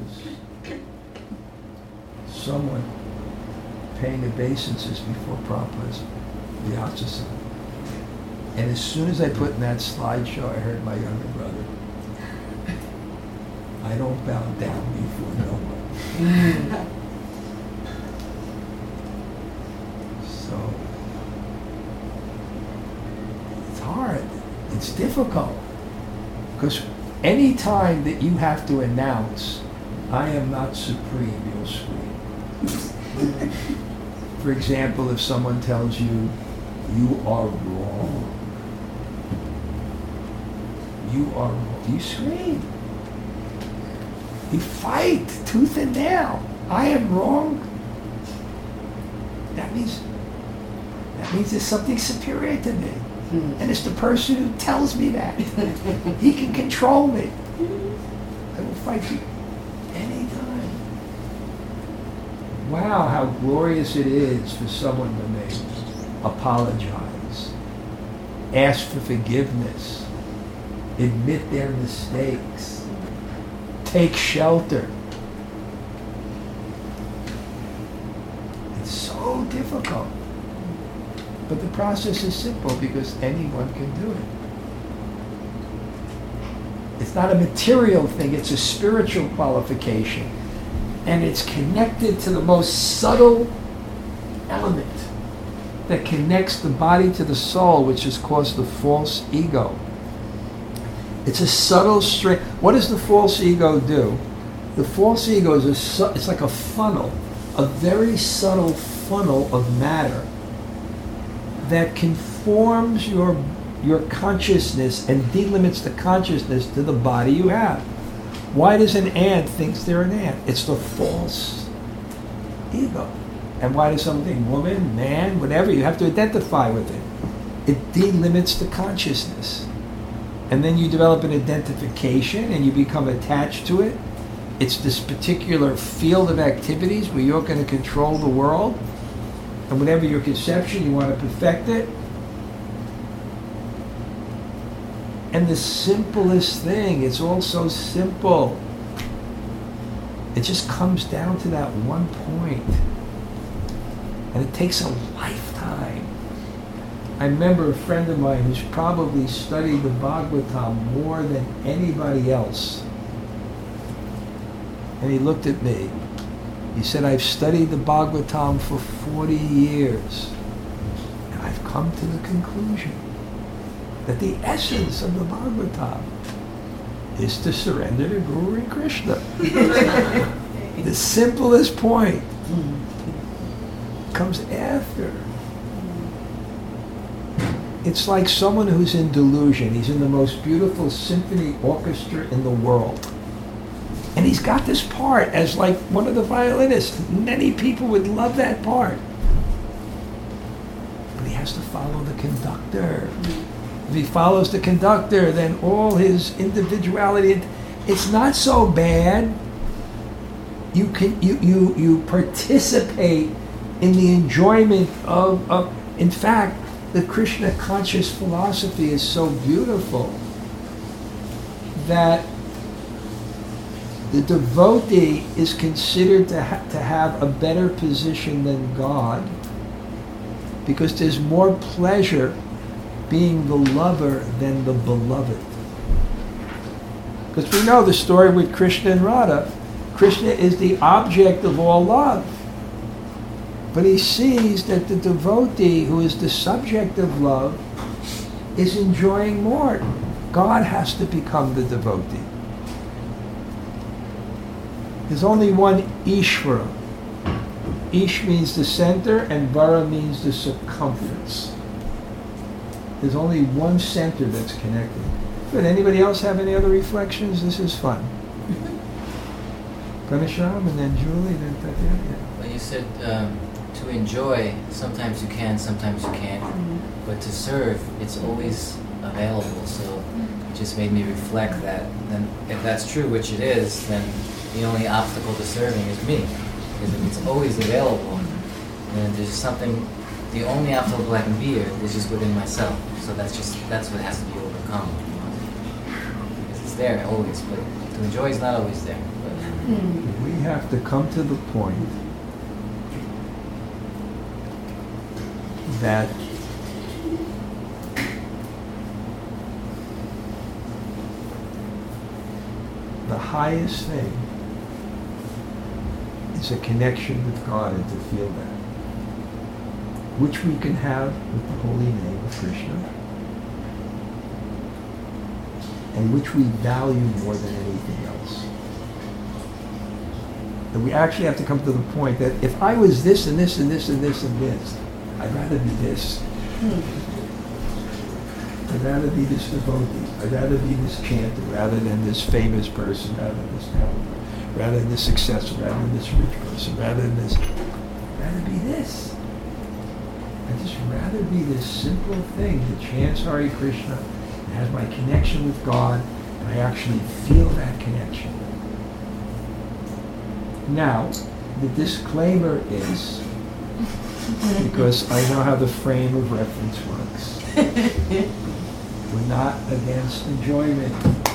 someone paying obeisances before Prabhupada's Vyasa. And as soon as I put in that slideshow, I heard my younger brother, I don't bow down before no one. So, it's hard. It's difficult. Because any time that you have to announce, I am not supreme, you'll scream. For example, if someone tells you, you are wrong. You are wrong. You scream. You fight tooth and nail. I am wrong. That means there's something superior to me. And it's the person who tells me that. He can control me. I will fight you anytime. Wow, how glorious it is for someone when they apologize, ask for forgiveness, admit their mistakes, take shelter. It's so difficult. But the process is simple because anyone can do it. It's not a material thing, it's a spiritual qualification. And it's connected to the most subtle element that connects the body to the soul, which is called the false ego. It's a subtle string. What does the false ego do? The false ego is it's like a funnel, a very subtle funnel of matter that conforms your consciousness and delimits the consciousness to the body you have. Why does an ant think they're an ant? It's the false ego. And why does something, woman, man, whatever, you have to identify with it. It delimits the consciousness. And then you develop an identification and you become attached to it. It's this particular field of activities where you're going to control the world. And whatever your conception, you want to perfect it. And the simplest thing, it's all so simple. It just comes down to that one point. And it takes a lifetime. I remember a friend of mine who's probably studied the Bhagavatam more than anybody else. And he looked at me He said, I've studied the Bhagavatam for 40 years, and I've come to the conclusion that the essence of the Bhagavatam is to surrender to Guru and Krishna. The simplest point comes after. It's like someone who's in delusion. He's in the most beautiful symphony orchestra in the world. And he's got this part as like one of the violinists. Many people would love that part. But he has to follow the conductor. If he follows the conductor, then all his individuality, it's not so bad. You participate in the enjoyment of in fact, the Krishna conscious philosophy is so beautiful that the devotee is considered to have a better position than God, because there's more pleasure being the lover than the beloved. Because we know the story with Krishna and Radha. Krishna is the object of all love. But he sees that the devotee, who is the subject of love, is enjoying more. God has to become the devotee. There's only one Ishvara. Ish means the center and Vara means the circumference. There's only one center that's connected. Good. Anybody else have any other reflections? This is fun. Ghanesham and then Julie, then Tatiana. Well, you said to enjoy, sometimes you can, sometimes you can't. But to serve, it's always available. So it just made me reflect that. Then, if that's true, which it is, then the only obstacle to serving is me. Because if it's always available, then there's something. The only obstacle I can be is just within myself. So that's what has to be overcome. Because it's there always, but to enjoy is not always there. But we have to come to the point that the highest thing is a connection with God, and to feel that, which we can have with the holy name of Krishna, and which we value more than anything else. And we actually have to come to the point that if I was this and this and this and this and this, I'd rather be this. I'd rather be this devotee. I'd rather be this chanter rather than this famous person, rather than this elder, rather than this successor, rather than this rich person, rather than this. I'd rather be this. I'd just rather be this simple thing that chants Hare Krishna and has my connection with God, and I actually feel that connection. Now, the disclaimer is, because I know how the frame of reference works, we're not against enjoyment.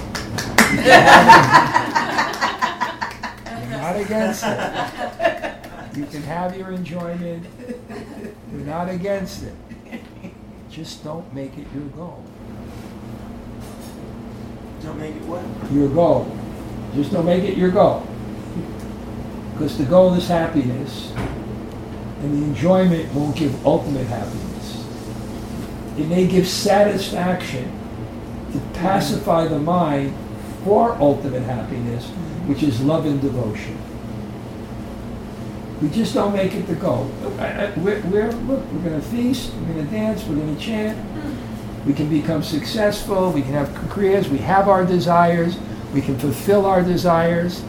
We're not against it. You can have your enjoyment. We're not against it. Just don't make it your goal. Don't make it what? Your goal. Just don't make it your goal. Because the goal is happiness, and the enjoyment won't give ultimate happiness. It may give satisfaction to pacify the mind for ultimate happiness, which is love and devotion. We just don't make it the goal. We're going to feast, we're going to dance, we're going to chant. We can become successful, we can have careers, we have our desires, we can fulfill our desires.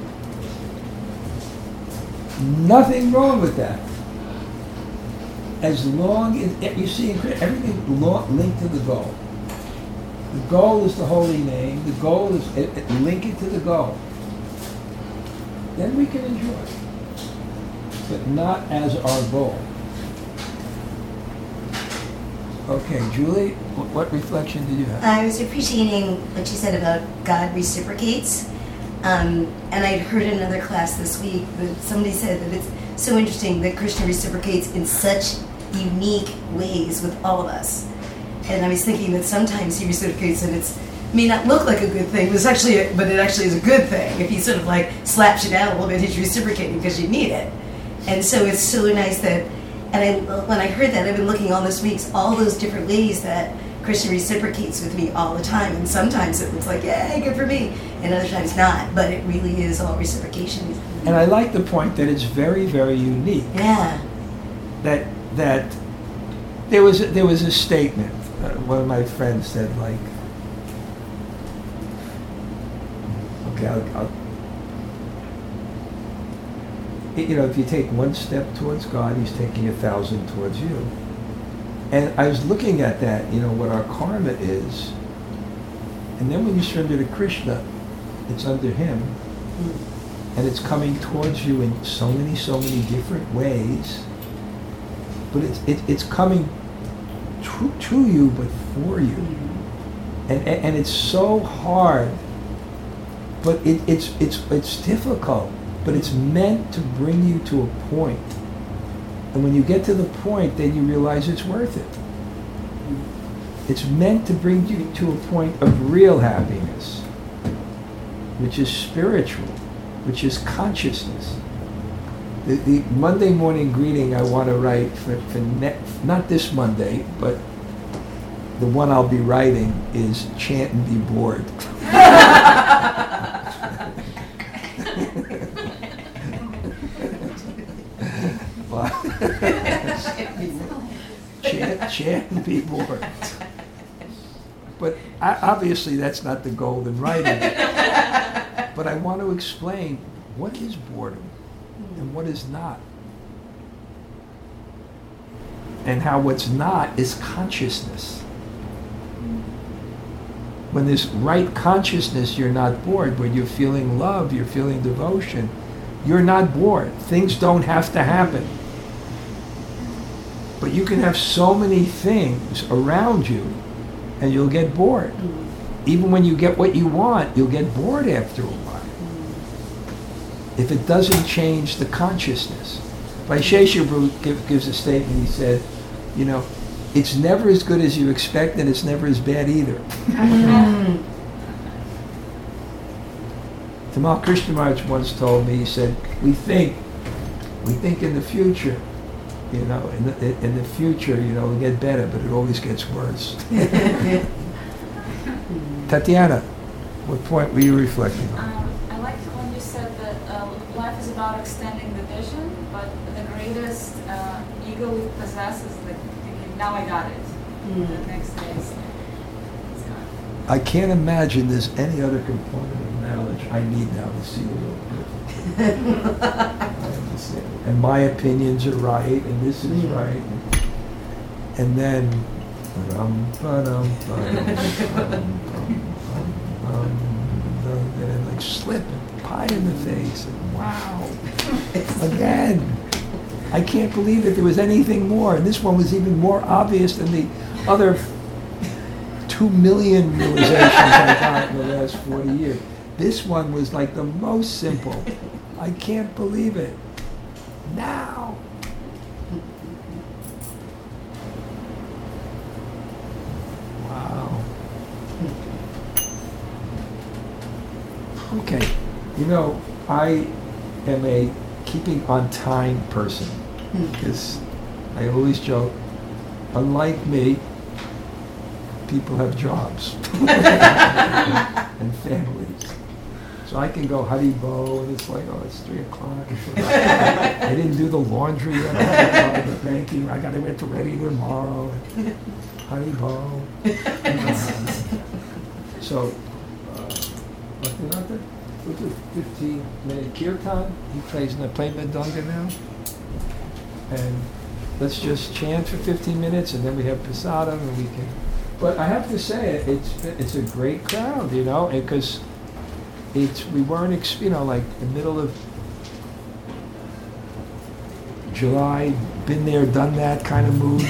Nothing wrong with that. As long as, you see, everything linked to the goal. The goal is the holy name. The goal is, link it to the goal. Then we can enjoy it. But not as our goal. Okay, Julie, what reflection did you have? I was appreciating what you said about God reciprocates. And I'd heard in another class this week that somebody said that it's so interesting that Krishna reciprocates in such unique ways with all of us. And I was thinking that sometimes he reciprocates and it may not look like a good thing, but it actually is a good thing. If he sort of like slaps you down a little bit, he's reciprocating because you need it. And so it's so nice that, when I heard that, I've been looking all this week, all those different ways that Krishna reciprocates with me all the time. And sometimes it looks like, yay, good for me. And other times not. But it really is all reciprocation. And I like the point that it's very, very unique. Yeah. That there was a statement. One of my friends said, like, okay, I'll if you take one step towards God, He's taking 1,000 towards you. And I was looking at that, what our karma is. And then when you surrender to Krishna, it's under Him. And it's coming towards you in so many different ways. But it's coming to you, but for you. And it's so hard. But it's difficult. But it's meant to bring you to a point. And when you get to the point, then you realize it's worth it. It's meant to bring you to a point of real happiness, which is spiritual, which is consciousness. The Monday morning greeting I want to write for not this Monday, but the one I'll be writing is chant and be bored. Chant and be bored. But obviously that's not the goal in writing it. But I want to explain what is boredom and what is not. And how what's not is consciousness. When there's right consciousness, you're not bored. When you're feeling love, you're feeling devotion, you're not bored. Things don't have to happen. But you can have so many things around you and you'll get bored. Even when you get what you want, you'll get bored after a while. If it doesn't change the consciousness. Vaisheshabhu gives a statement, he said, it's never as good as you expect and it's never as bad either. Tamal Krishnamurti once told me, he said, we think in the future, in the future, it'll get better, but it always gets worse. Tatiana, what point were you reflecting on? I liked when you said that life is about extending the vision, but the greatest ego we possess is the thinking, now I got it. The next day it's gone. I can't imagine there's any other component of knowledge I need now to see the world good. And my opinions are right, and this is right. And then, then like slip and pie in the face, and wow, again. I can't believe that there was anything more, and this one was even more obvious than the other 2 million realizations I got in the last 40 years. This one was like the most simple. I can't believe it. Now. Wow. Okay. I am a keeping on time person. Because I always joke, unlike me, people have jobs and families. So I can go Haribo, and it's like, it's 3 o'clock. I didn't do the laundry yet. I got to the banking. I got to get ready tomorrow. Haribo. So, what's a 15-minute kirtan? He plays in the play Mridanga now. And let's just chant for 15 minutes, and then we have prasadam, and we can. But I have to say, it's a great crowd, because we weren't, like the middle of July, been there, done that kind of mood.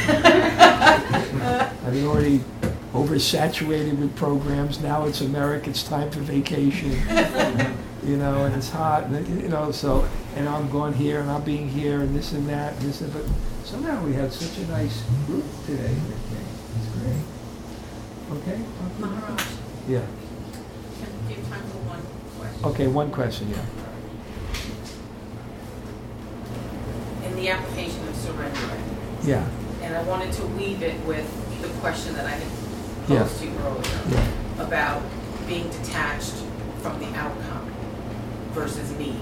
I mean, already oversaturated with programs. Now it's America, it's time for vacation. And it's hot, and so, and I'm going here, and I'm being here, and this and that, and this and that. But somehow we had such a nice group today. It's great. Okay? Maharaj. Yeah. Can you give time for one question? Okay, one question, yeah. the application of surrender. Yeah. And I wanted to weave it with the question that I had Yeah. posed to you earlier Yeah. about being detached from the outcome versus need.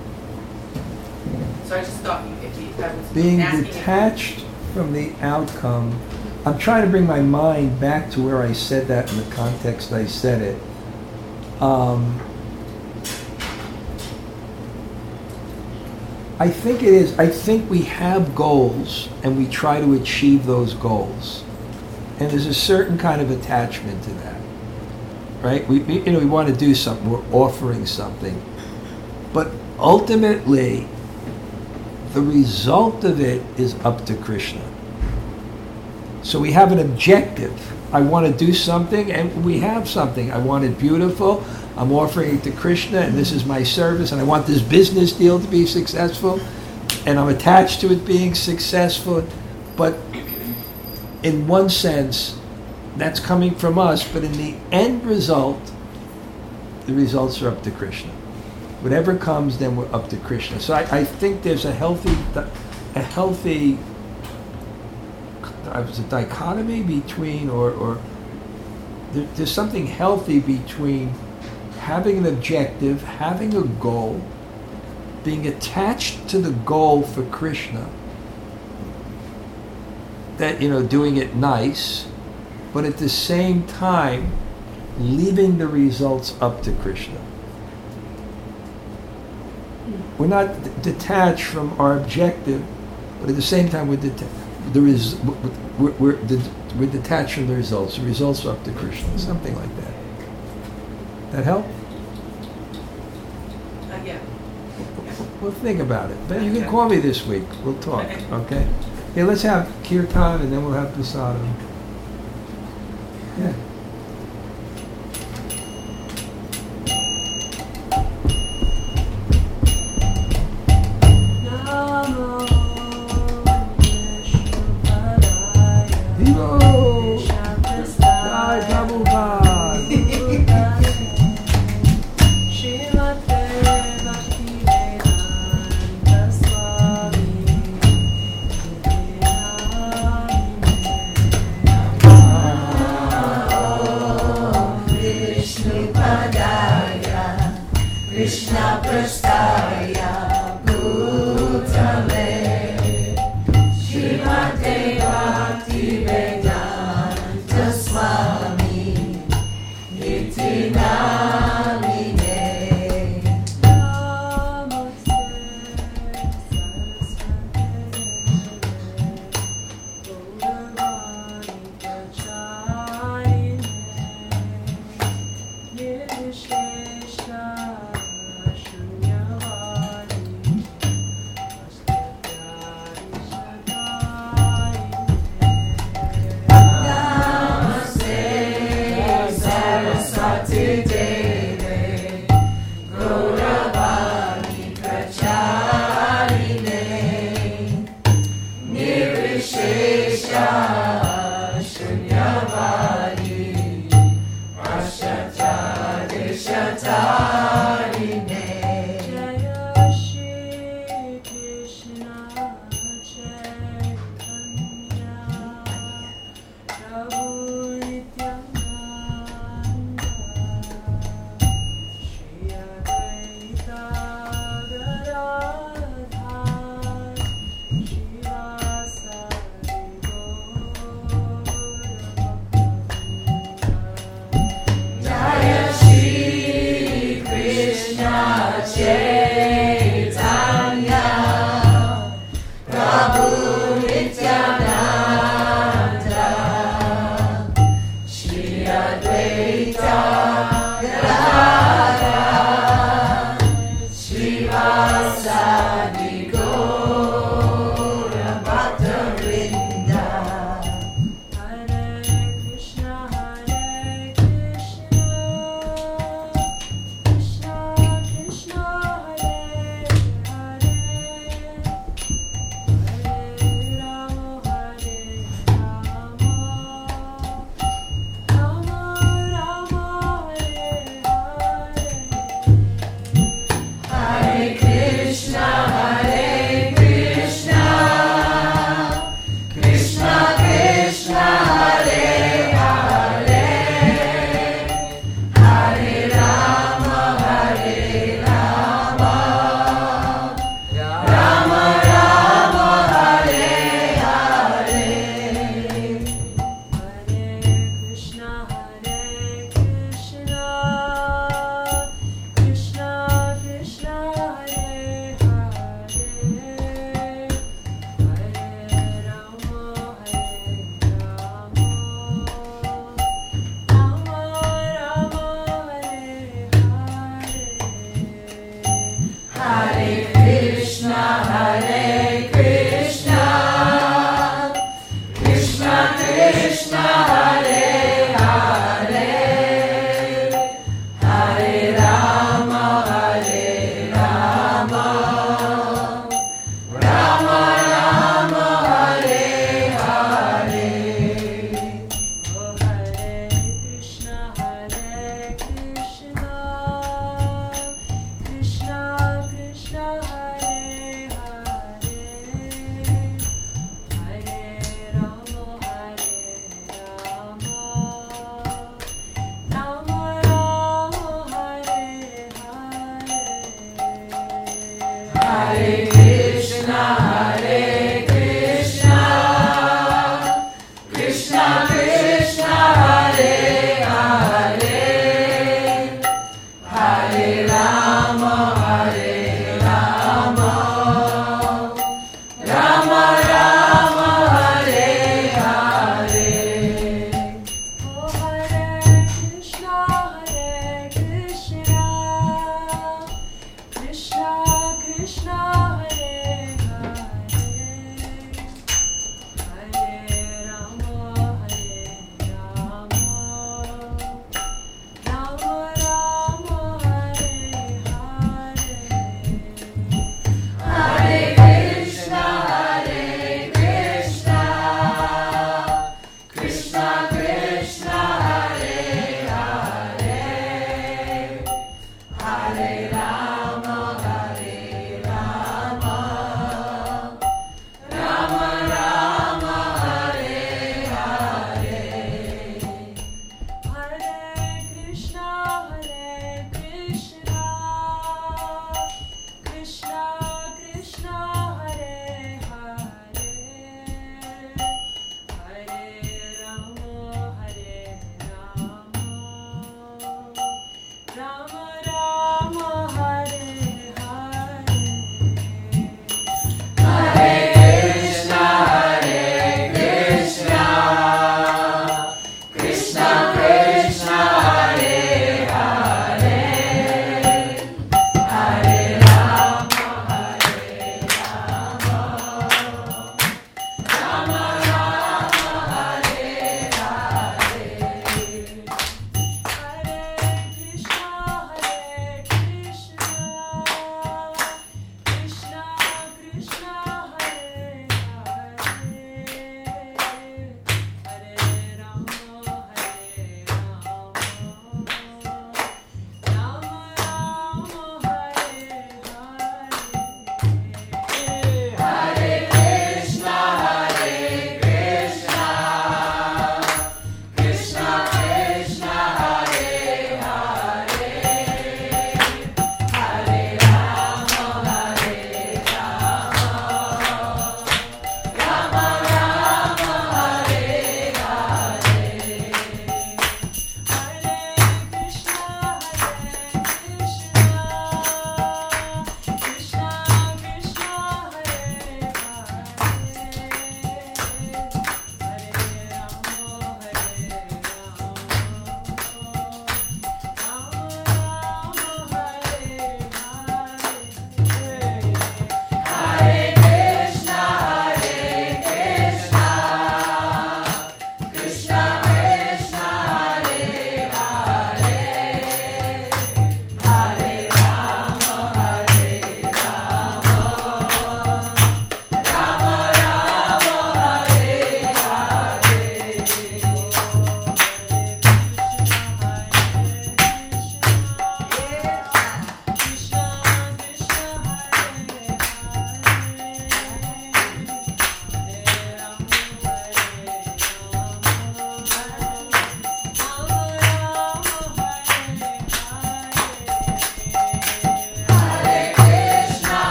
So I just thought if you, I was Being asking detached from the outcome. I'm trying to bring my mind back to where I said that in the context I said it. I think it is. I think we have goals and we try to achieve those goals, and there's a certain kind of attachment to that, right? We want to do something. We're offering something, but ultimately, the result of it is up to Krishna. So we have an objective. I want to do something, and we have something. I want it beautiful. I'm offering it to Krishna, and this is my service, and I want this business deal to be successful, and I'm attached to it being successful. But in one sense, that's coming from us, but in the end result, the results are up to Krishna. Whatever comes, then we're up to Krishna. So I think there's a healthy dichotomy between, or there's something healthy between having an objective, having a goal, being attached to the goal for Krishna, that, doing it nice, but at the same time, leaving the results up to Krishna. We're not detached from our objective, but at the same time, we're detached from the results. The results are up to Krishna, something like that. That help? Yeah. Well, think about it. But you can call me this week. We'll talk. Okay? Yeah, let's have kirtan and then we'll have prasadam. Yeah. Vivo! Jai Prabhupada! Krishna Prastaya Bhutale Srimate Bhakti Vedanta Swami Iti Namine Krishna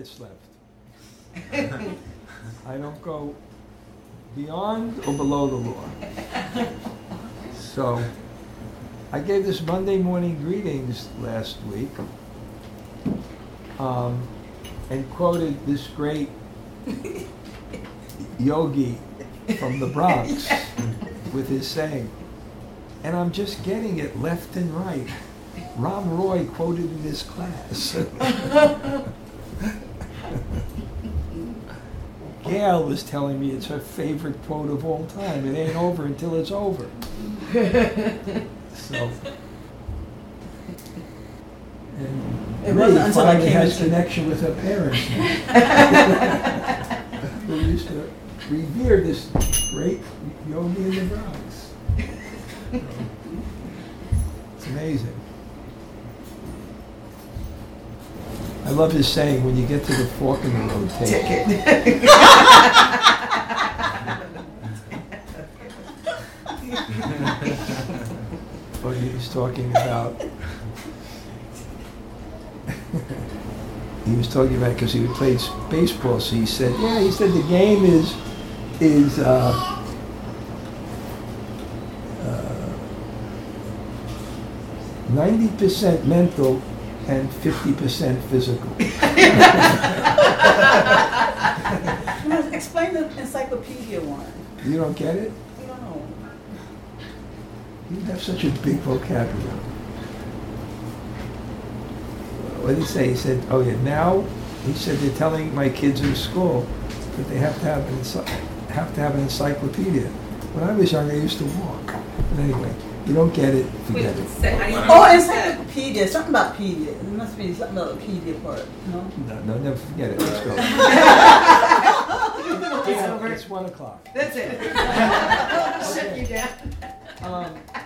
minutes left. I don't go beyond or below the law. So, I gave this Monday morning greetings last week, and quoted this great yogi from the Bronx with his saying, and I'm just getting it left and right. Ram Roy quoted in his class. Gail was telling me it's her favorite quote of all time. It ain't over until it's over. So, and It wasn't Ray until I finally came has into- connection with her parents, who used to revere this great yogi in the Bronx. It's amazing. I love his saying, when you get to the fork in the road, take it. But he was talking about, because he played baseball, so he said, the game is 90% mental and 50% physical. Explain the encyclopedia one. You don't get it? No. You have such a big vocabulary. What did he say? He said, oh yeah, now, he said they're telling my kids in school that they have to have an encyclopedia. When I was young, I used to walk. But anyway, you don't get it, forget it. Oh, encyclopedia. Something about pedia. It must be something about the pedia part. No? No, never forget it. Let's go. It's over. It's 1 o'clock. That's it. Shut you down.